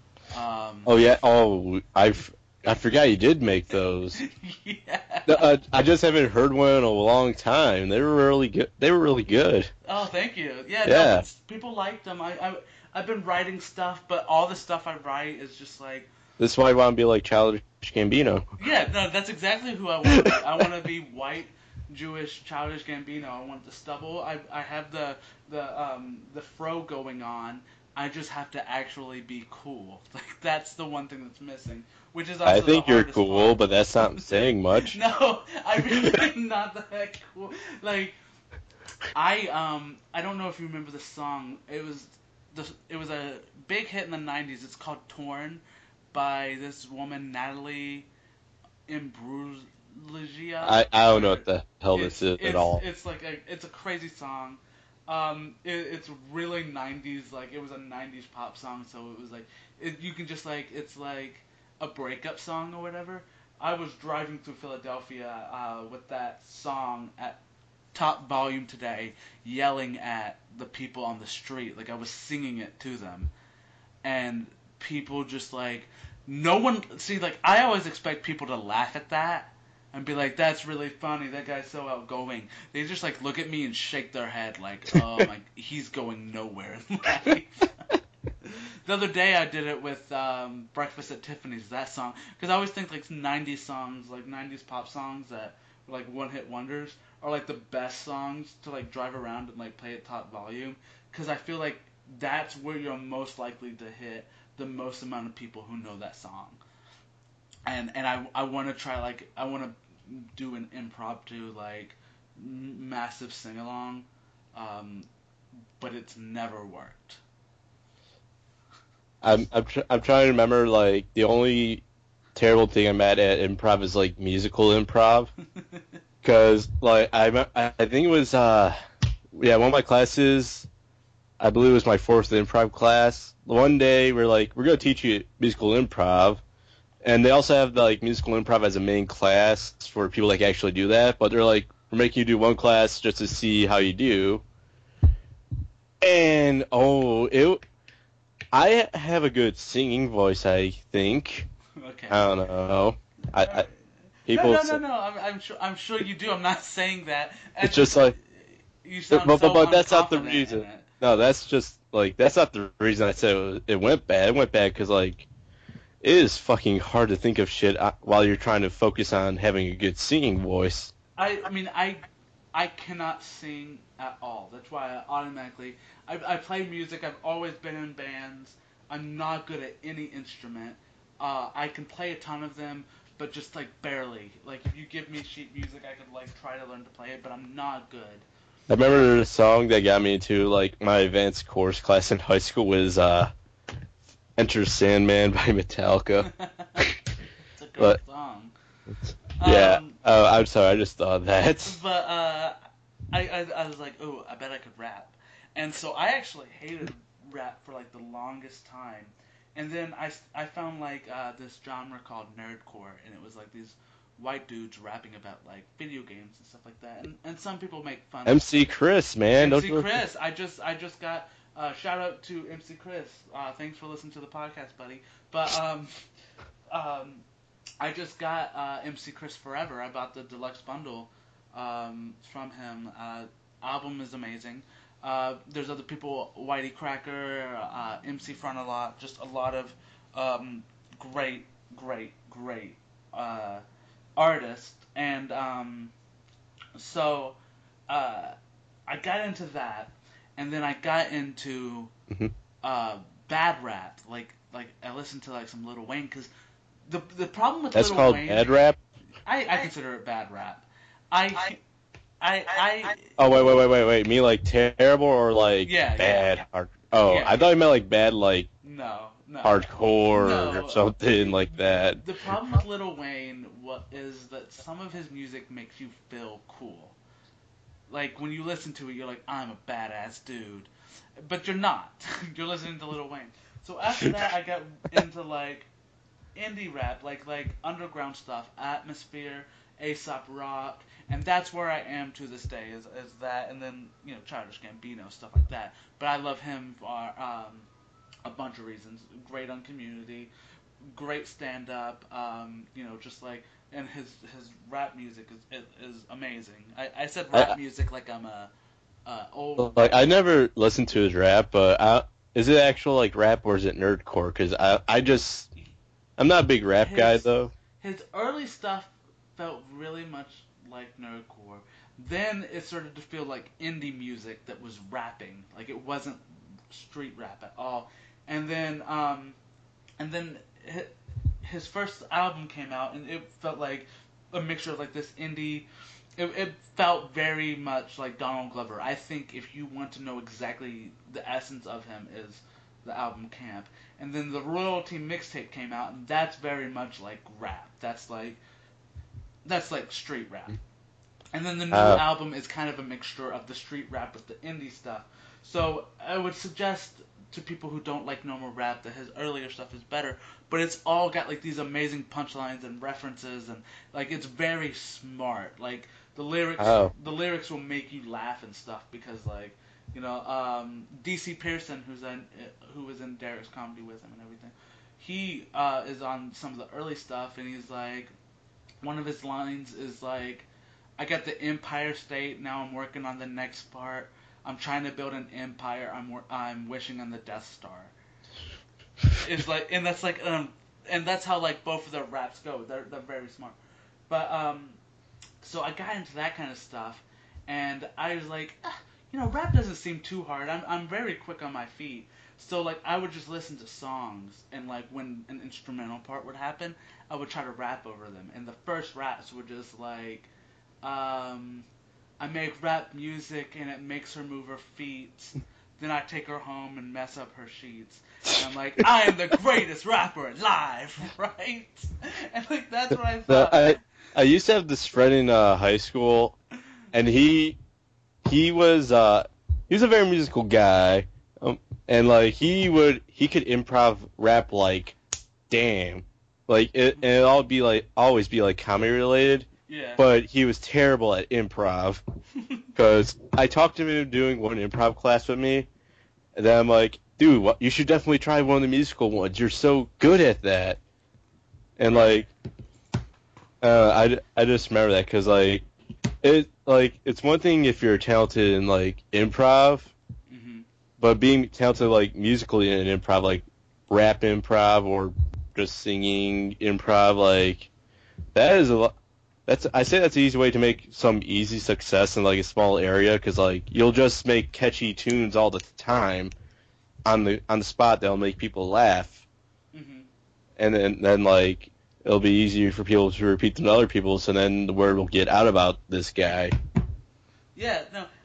Um, oh yeah. Oh, I've. I forgot you did make those. yeah. Uh, I just haven't heard one in a long time. They were really good. They were really good. Oh, thank you. Yeah, yeah. No, people like them. I, I, I've been writing stuff, but all the stuff I write is just like... This is why I want to be like Childish Gambino. Yeah, no, that's exactly who I want to be. I want to be white, Jewish, Childish Gambino. I want the stubble. I, I have the, the, um, the fro going on. I just have to actually be cool. Like, that's the one thing that's missing. Which is also I think the you're cool, part. but that's not saying much. No, I really am not that cool. Like, I um, I don't know if you remember the song. It was the it was a big hit in the nineties. It's called "Torn" by this woman Natalie Imbruglia. I I don't know what the hell it's, this is it's, at all. It's like a it's a crazy song. Um, it, it's really nineties. Like, it was a nineties pop song, so it was like it, you can just like it's like. a breakup song or whatever. I was driving through Philadelphia uh, with that song at top volume today, yelling at the people on the street. Like, I was singing it to them. And people just like, no one, see, like, I always expect people to laugh at that and be like, that's really funny, that guy's so outgoing. They just like look at me and shake their head like, oh my, he's going nowhere in life. The other day I did it with um, Breakfast at Tiffany's, that song. Because I always think like nineties songs, like nineties pop songs that were like one-hit wonders are like the best songs to like drive around and like play at top volume. Because I feel like that's where you're most likely to hit the most amount of people who know that song. And and I, I want to try like, I want to do an impromptu like massive sing-along. Um, but it's never worked. I'm I'm, tr- I'm trying to remember, like, the only terrible thing I'm at at improv is, like, musical improv. Because, like, I, I think it was, uh, yeah, one of my classes, I believe it was my fourth improv class. One day, we're like, we're going to teach you musical improv. And they also have, like, musical improv as a main class for people that can actually do that. But they're like, we're making you do one class just to see how you do. And, oh, it... I have a good singing voice, I think. Okay. I don't know. I, I people. No, no, no, no. I'm, I'm sure. I'm sure you do. I'm not saying that. It's just like. You sound but, so but that's not the unconfident reason. in it. No, that's just like that's not the reason I said it, was, it went bad. It went bad because like it is fucking hard to think of shit while you're trying to focus on having a good singing voice. I, I mean, I, I cannot sing at all. That's why I automatically. I, I play music. I've always been in bands. I'm not good at any instrument. Uh, I can play a ton of them, but just like barely. Like if you give me sheet music, I could like try to learn to play it, but I'm not good. I remember the song that got me into like my advanced course class in high school was uh, "Enter Sandman" by Metallica. It's a good But- song. Yeah. Um, Oh, I'm sorry. I just thought that. But uh, I, I I was like, oh, I bet I could rap, and so I actually hated rap for like the longest time, and then I, s- I found like uh, this genre called nerdcore, and it was like these white dudes rapping about like video games and stuff like that, and and some people make fun. M C Chris, man. Don't M C you? Chris, I just I just got uh, shout out to M C Chris. Uh, thanks for listening to the podcast, buddy. But um, um, I just got uh, M C Chris Forever. I bought the deluxe bundle um, from him. Uh, album is amazing. Uh, there's other people, Whitey Cracker, uh, M C Frontalot, just a lot of um, great, great, great uh, artists. And um, so uh, I got into that, and then I got into Mhm. uh, bad rap. Like like I listened to like some Lil Wayne because the the problem with That's Lil called Wayne, bad rap. I, I consider it bad rap. I I I, Oh wait, wait, wait, wait, wait. Me like terrible or like Yeah, bad? yeah. Hard- oh, Yeah. I thought you meant like bad, like no no hardcore No. or something like that. The problem with Lil Wayne wa- is that some of his music makes you feel cool. Like when you listen to it, you're like, I'm a badass dude, but you're not. You're listening to Lil Wayne. So after that, I got into like indie rap, like like underground stuff, Atmosphere, Aesop Rock, and that's where I am to this day. Is is that, and then you know Childish Gambino, stuff like that. But I love him for um, a bunch of reasons. Great on Community, great stand up. Um, you know, just like and his his rap music is is, is amazing. I, I said rap I- music like I'm a, a old. Like I never listened to his rap, but I, is it actual like rap or is it nerdcore? Because I, I just, I'm not a big rap guy His- though. His early stuff felt really much like nerdcore. Then it started to feel like indie music that was rapping. Like it wasn't street rap at all. And then, um, and then hi- his first album came out, and it felt like a mixture of like this indie. It, it felt very much like Donald Glover. I think if you want to know exactly the essence of him, is the album Camp. And then the Royalty mixtape came out, and that's very much like rap. That's like that's like street rap. And then the new Oh. album is kind of a mixture of the street rap with the indie stuff. So I would suggest to people who don't like normal rap that his earlier stuff is better, but it's all got like these amazing punchlines and references, and like it's very smart. Like the lyrics, Oh. the lyrics will make you laugh and stuff because like you know um, D C Pearson, who's in who was in Derek's comedy with him and everything, he uh, is on some of the early stuff, and he's like, one of his lines is like, I got the Empire State, now I'm working on the next part. I'm trying to build an empire. I'm wor- I'm wishing on the Death Star. It's like, and that's like, um, and that's how like both of their raps go. They're they're very smart. But um, so I got into that kind of stuff, and I was like, ah, you know, rap doesn't seem too hard. I'm I'm very quick on my feet. So like I would just listen to songs, and like when an instrumental part would happen, I would try to rap over them. And the first raps were just like, um. I make rap music and it makes her move her feet. Then I take her home and mess up her sheets. And I'm like, I am the greatest rapper alive, right? And like that's what I The, thought. I I used to have this friend in uh, high school, and he he was uh, he was a very musical guy, um, and like he would he could improv rap like, damn, like it and it all be like always be like comedy related. Yeah. But he was terrible at improv because I talked him into doing one improv class with me, and then I'm like, dude, what, you should definitely try one of the musical ones. You're so good at that. And like, uh, I, I just remember that because like it like it's one thing if you're talented in like improv, hmm but being talented like musically in improv, like rap improv or just singing improv, like that is a lot. That's I say that's an easy way to make some easy success in like a small area because like you'll just make catchy tunes all the time on the on the spot that'll make people laugh, hmm and then then like it'll be easier for people to repeat them to other people, so then the word will get out about this guy. Yeah. No.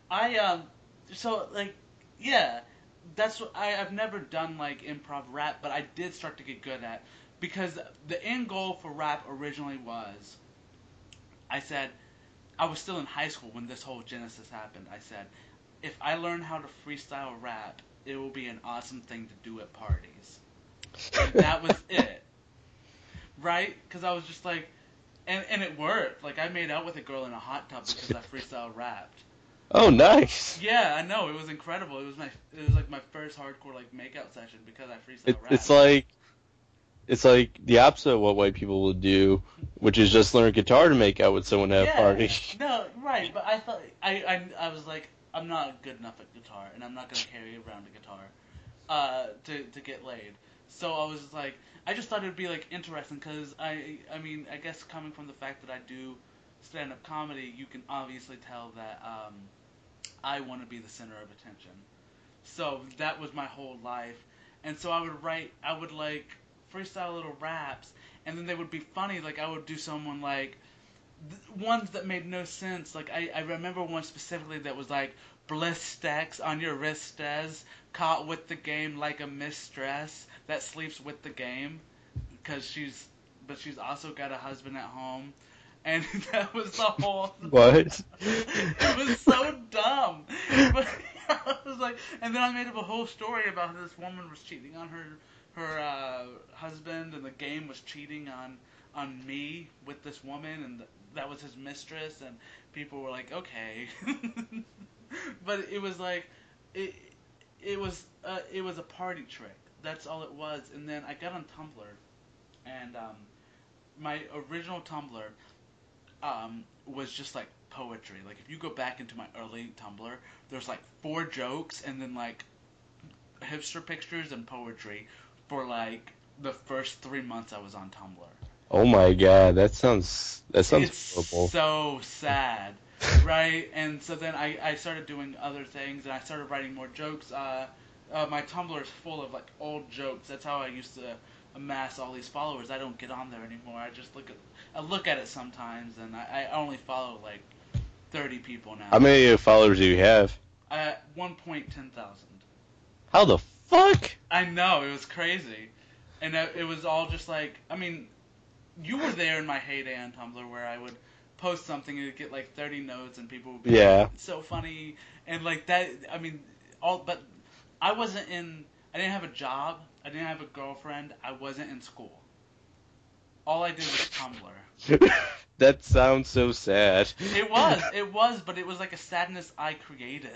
I um, so like, yeah, that's what I I've never done like improv rap, but I did start to get good at because the end goal for rap originally was I said I was still in high school when this whole genesis happened. I said if I learn how to freestyle rap, it will be an awesome thing to do at parties, and that was it, right? Because I was just like, and and it worked. Like I made out with a girl in a hot tub because I freestyle rapped. Oh, nice. Yeah, I know. It was incredible. It was my it was like my first hardcore like makeout session because I freestyle It, rap. it's like it's like the opposite of what white people would do, which is just learn guitar to make out with someone at yeah. a party. No, right. But I thought I, I I was like I'm not good enough at guitar, and I'm not gonna carry around a guitar, uh, to to get laid. So I was like, I just thought it would be like interesting because I I mean I guess coming from the fact that I do stand up comedy, you can obviously tell that um I want to be the center of attention. So that was my whole life. And so I would write, I would like freestyle little raps, and then they would be funny. Like I would do someone like th- ones that made no sense. Like I, I remember one specifically that was like bliss stacks on your wristes, caught with the game like a mistress that sleeps with the game, because she's, but she's also got a husband at home. And that was the whole. What? It was so dumb. But I was like, and then I made up a whole story about how this woman was cheating on her her uh, husband, and the game was cheating on on me with this woman, and th- that was his mistress, and people were like, okay. But it was like, it it was uh, it was a party trick. That's all it was. And then I got on Tumblr, and um, my original Tumblr um, was just like poetry. Like if you go back into my early Tumblr, there's like four jokes and then like hipster pictures and poetry for like the first three months I was on Tumblr. Oh my god, that sounds that sounds It's horrible. so sad, right? And so then I, I started doing other things, and I started writing more jokes. Uh, uh, my Tumblr is full of like old jokes. That's how I used to amass all these followers. I don't get on there anymore. I just look at I look at it sometimes, and I, I only follow like thirty people now. How many followers do you have? Uh, one point ten thousand. How the fuck? I know, it was crazy, and it, it was all just like, I mean, you were there in my heyday on Tumblr where I would post something and it'd get like thirty notes, and people would be Yeah. like, it's so funny, and like that. I mean, all but I wasn't in. I didn't have a job. I didn't have a girlfriend. I wasn't in school. All I did was Tumblr. That sounds so sad. It was, it was, but it was like a sadness I created.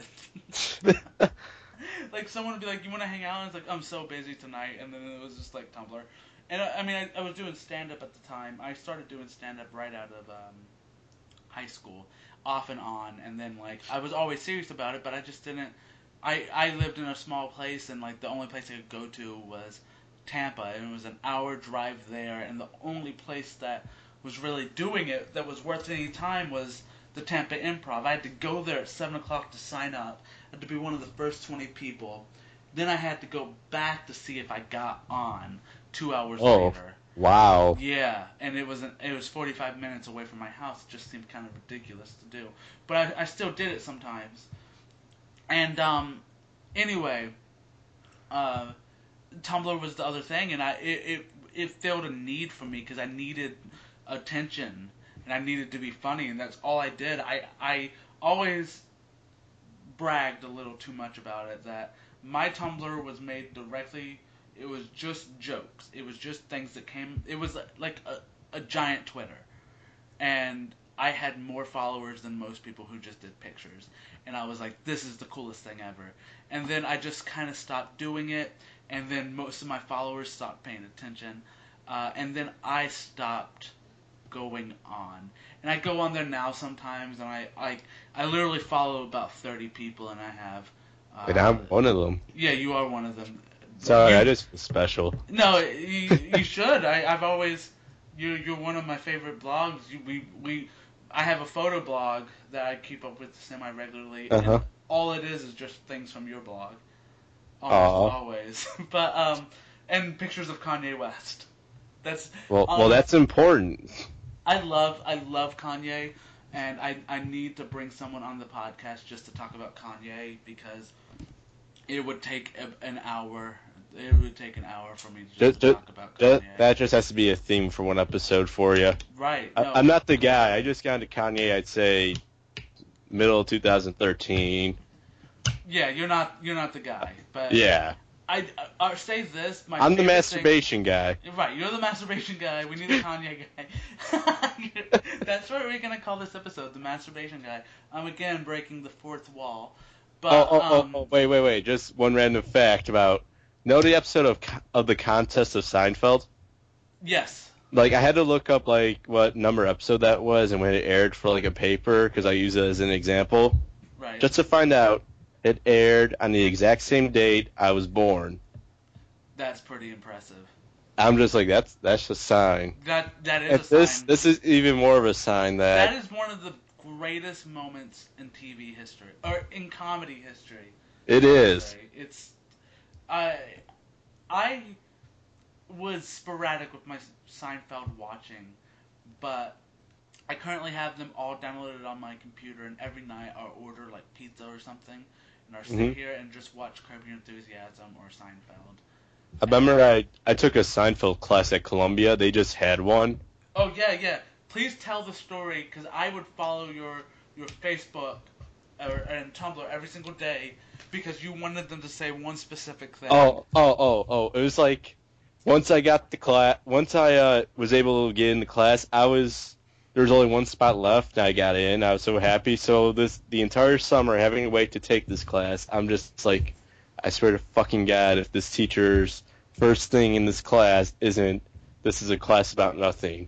Like someone would be like, "You want to hang out?" And it's like, "I'm so busy tonight," and then it was just like Tumblr. And I, I mean, I, I was doing stand up at the time. I started doing stand up right out of um, high school, off and on, and then like I was always serious about it, but I just didn't. I I lived in a small place, and like the only place I could go to was Tampa, and it was an hour drive there, and the only place that was really doing it that was worth any time was the Tampa Improv. I had to go there at seven o'clock to sign up. I had to be one of the first twenty people. Then I had to go back to see if I got on two hours Oh. later. Wow. Yeah, and it was an, it was forty-five minutes away from my house. It just seemed kind of ridiculous to do, but I, I still did it sometimes. And um, anyway, uh, Tumblr was the other thing, and I it it, it filled a need for me because I needed attention and I needed to be funny, and that's all I did. I I always bragged a little too much about it that my Tumblr was made directly. It was just jokes. It was just things that came. It was like a, a giant Twitter, and I had more followers than most people who just did pictures. And I was like, this is the coolest thing ever. And then I just kind of stopped doing it, and then most of my followers stopped paying attention, uh, and then I stopped going on. And I go on there now sometimes, and I I, I literally follow about thirty people, and I have. Uh, And I'm one of them. Yeah, you are one of them. Sorry, You- I just feel special. No, you, you should. I, I've always. You you're one of my favorite blogs. You, we we. I have a photo blog that I keep up with semi regularly. Uh-huh. And all it is is just things from your blog. Almost Aw. always. But um, and pictures of Kanye West. That's Well, um, well, that's important. I love I love Kanye, and I I need to bring someone on the podcast just to talk about Kanye because it would take a, an hour. It would take an hour for me to just, Just, to just, talk about that, Kanye. that just has to be a theme for one episode for you. Right. I, No. I'm not the guy. I just got into Kanye, I'd say, middle of two thousand thirteen. Yeah, you're not you're not the guy. But Yeah. I I, I say this. My I'm the favorite masturbation guy. Thing, right, you're the masturbation guy. We need a Kanye guy. That's what we're gonna call this episode, the masturbation guy. I'm again breaking the fourth wall. But Oh, oh, oh, um, oh, wait, wait, wait. Just one random fact about, know the episode of of the Contest of Seinfeld? yes. Like, I had to look up, like, what number episode that was and when it aired for, like, a paper, because I use it as an example. Right. Just to find out, it aired on the exact same date I was born. That's pretty impressive. I'm just like, that's that's a sign. That that is And a this sign. this is even more of a sign that, That is one of the greatest moments in T V history or in comedy history. it is. It's I I was sporadic with my Seinfeld watching, but I currently have them all downloaded on my computer, and every night I'll order like pizza or something, and I'll sit Mhm. here and just watch Curb Your Enthusiasm or Seinfeld. I remember I, I took a Seinfeld class at Columbia. They just had one. Oh yeah, yeah. Please tell the story, because I would follow your your Facebook or, and Tumblr every single day because you wanted them to say one specific thing. Oh, oh, oh, oh. It was like, once I got the class, once I uh, was able to get in the class, I was, there was only one spot left, and I got in. I was so happy. So this, the entire summer, having to wait to take this class, I'm just like, I swear to fucking God, if this teacher's first thing in this class isn't, this is a class about nothing.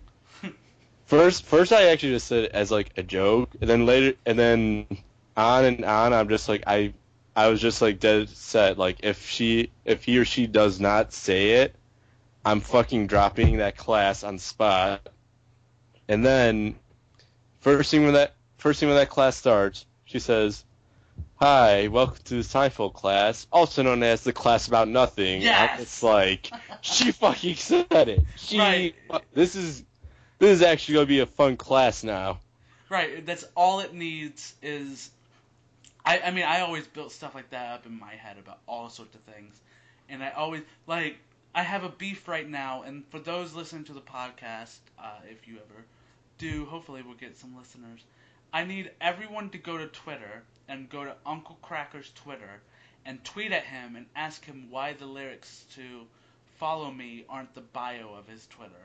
First, first I actually just said it as like a joke, and then later, and then on and on, I'm just like, I, I was just like dead set. Like, if she, if he or she does not say it, I'm fucking dropping that class on spot. And then, first thing when that, first thing when that class starts, she says, "Hi, welcome to the Seinfeld class, also known as the class about nothing." Yes! It's like, she fucking said it. She, Right. this is, this is actually gonna be a fun class now. Right, that's all it needs is... I, I mean, I always built stuff like that up in my head about all sorts of things. And I always, like, I have a beef right now, and for those listening to the podcast, uh, if you ever do, hopefully we'll get some listeners. I need everyone to go to Twitter and go to Uncle Cracker's Twitter and tweet at him and ask him why the lyrics to Follow Me aren't the bio of his Twitter.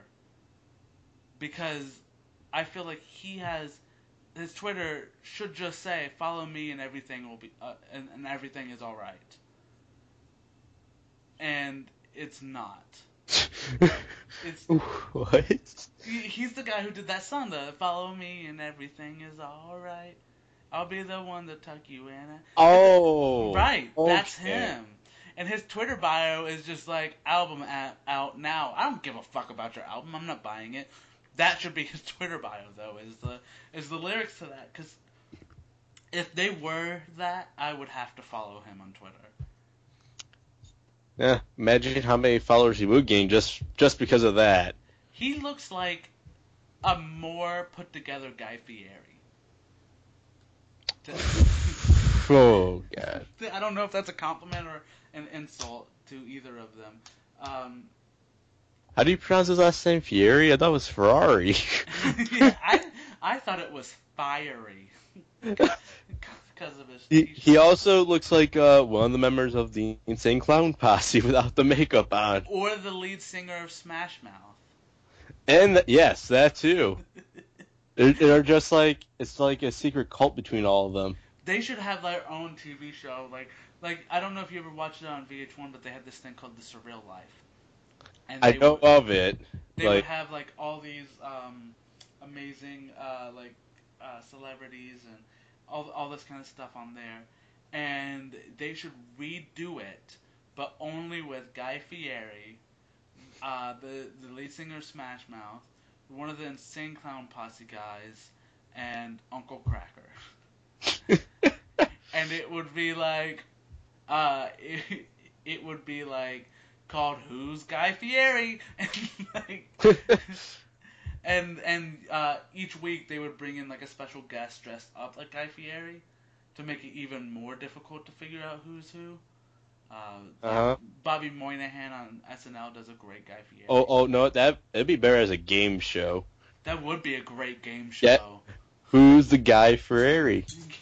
Because I feel like he has... His Twitter should just say, "Follow me and everything will be, uh, and, and everything is all right." And it's not. It's What? he, he's the guy who did that song, the "Follow me and everything is all right. I'll be the one to tuck you in." Oh. Right, that's okay. him. And his Twitter bio is just like, album at, out now. I don't give a fuck about your album. I'm not buying it. That should be his Twitter bio, though, is the is the lyrics to that. Because if they were that, I would have to follow him on Twitter. Yeah, imagine how many followers he would gain just just because of that. He looks like a more put together Guy Fieri. Oh God. I don't know if that's a compliment or an insult to either of them. Um, How do you pronounce his last name? Fieri? I thought it was Ferrari. yeah, I I thought it was fiery because of his. he, t-shirt. he also looks like uh, one of the members of the Insane Clown Posse without the makeup on. Or the lead singer of Smash Mouth. And th- yes, that too. They're, they're just like, it's like a secret cult between all of them. They should have their own T V show. Like, like I don't know if you ever watched it on V H one, but they had this thing called The Surreal Life. And I they know would, of it. They like, would have like all these um, amazing uh, like uh, celebrities and all all this kind of stuff on there, and they should redo it, but only with Guy Fieri, uh, the the lead singer of Smash Mouth, one of the Insane Clown Posse guys, and Uncle Cracker. And it would be like, uh, it, it would be like called "Who's Guy Fieri?" and like, and and uh, each week they would bring in like a special guest dressed up like Guy Fieri to make it even more difficult to figure out who's who. Uh, Uh-huh. Bobby Moynihan on S N L does a great Guy Fieri. Oh, oh no, that it'd be better as a game show. That would be a great game show. Yeah. Who's the Guy Fieri?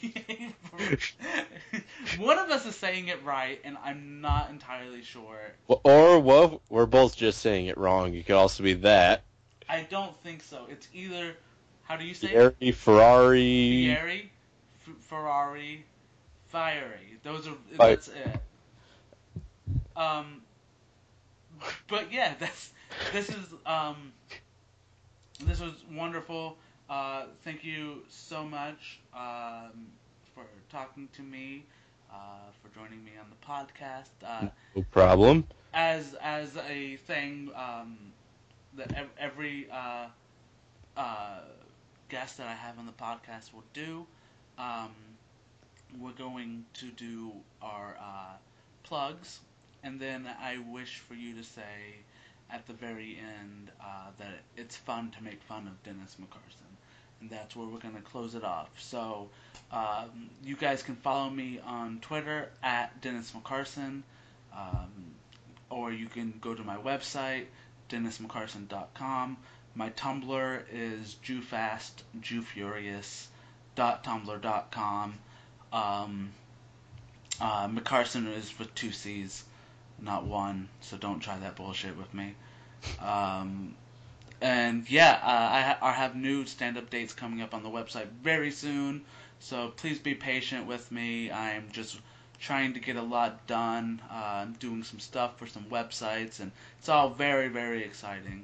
One of us is saying it right, and I'm not entirely sure. Or well, we're both just saying it wrong. You could also be that. I don't think so. It's either, how do you say Fieri, it? Ferrari. Fieri, F- Ferrari, Fiery. Those are, Fi- that's it. Um, but yeah, that's, this is, um, this was wonderful. Uh, thank you so much, um, for talking to me, uh, for joining me on the podcast. Uh, No problem. as, as a thing, um, that ev- every, uh, uh, guest that I have on the podcast will do, um, we're going to do our, uh, plugs, and then I wish for you to say at the very end uh, that it's fun to make fun of Dennis McCarson. And that's where we're going to close it off. So um, you guys can follow me on Twitter at Dennis McCarson, um, or you can go to my website, dennis mccarson dot com. My Tumblr is jewfast, jewfurious dot tumblr dot com. Um, uh, McCarson is with two C's, not one, so don't try that bullshit with me. Um, and yeah, uh, I, ha- I have new stand-up dates coming up on the website very soon, so please be patient with me. I'm just trying to get a lot done. Uh, I'm doing some stuff for some websites, and it's all very, very exciting.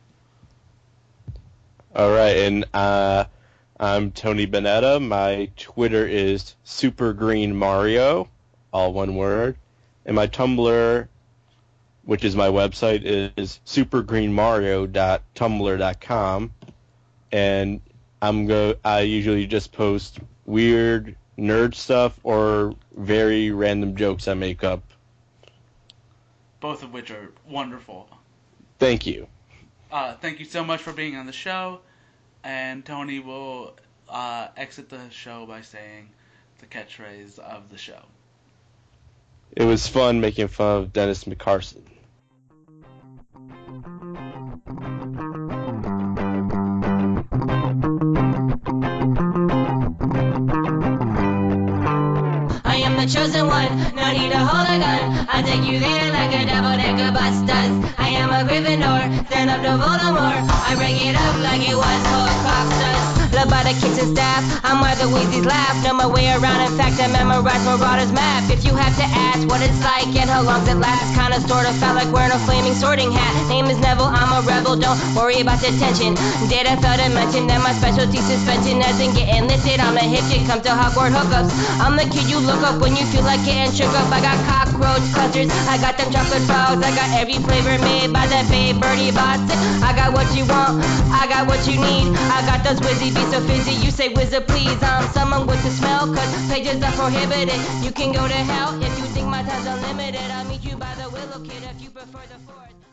All right, and uh, I'm Tony Bonetta. My Twitter is supergreenmario, all one word, and my Tumblr, which is my website, is supergreenmario dot tumblr dot com, and I'm go. I usually just post weird nerd stuff or very random jokes I make up. Both of which are wonderful. Thank you. Uh, thank you so much for being on the show, and Tony will uh, exit the show by saying the catchphrase of the show. It was fun making fun of Dennis McCarson. I am the chosen one, no need to hold a gun. I take you there like a double-decker bus does. I am a Gryffindor, stand up to Voldemort. I bring it up like it was Horcruxes. Love by the kitchen staff, I'm where the Weasleys laugh. Know my way around, in fact I memorized Marauder's map. If you have to ask what it's like and how long's it last, kinda sorta felt like wearing a flaming sorting hat. Name is Neville, I'm a rebel, don't worry about detention. Did I fail to mention that my specialty suspension isn't getting lifted? I'm the hip chick, come to Hogwarts hookups. I'm the kid you look up when you feel like getting shook up. I got cockroach clusters, I got them chocolate frogs, I got every flavor made by that babe Birdie Bots. I got what you want, I got what you need. I got those whizzy beats so fizzy, you say wizard please. I'm someone with the smell, cause pages are prohibited. You can go to hell if you think my time's unlimited. I'll meet you by the willow kid if you prefer the forest.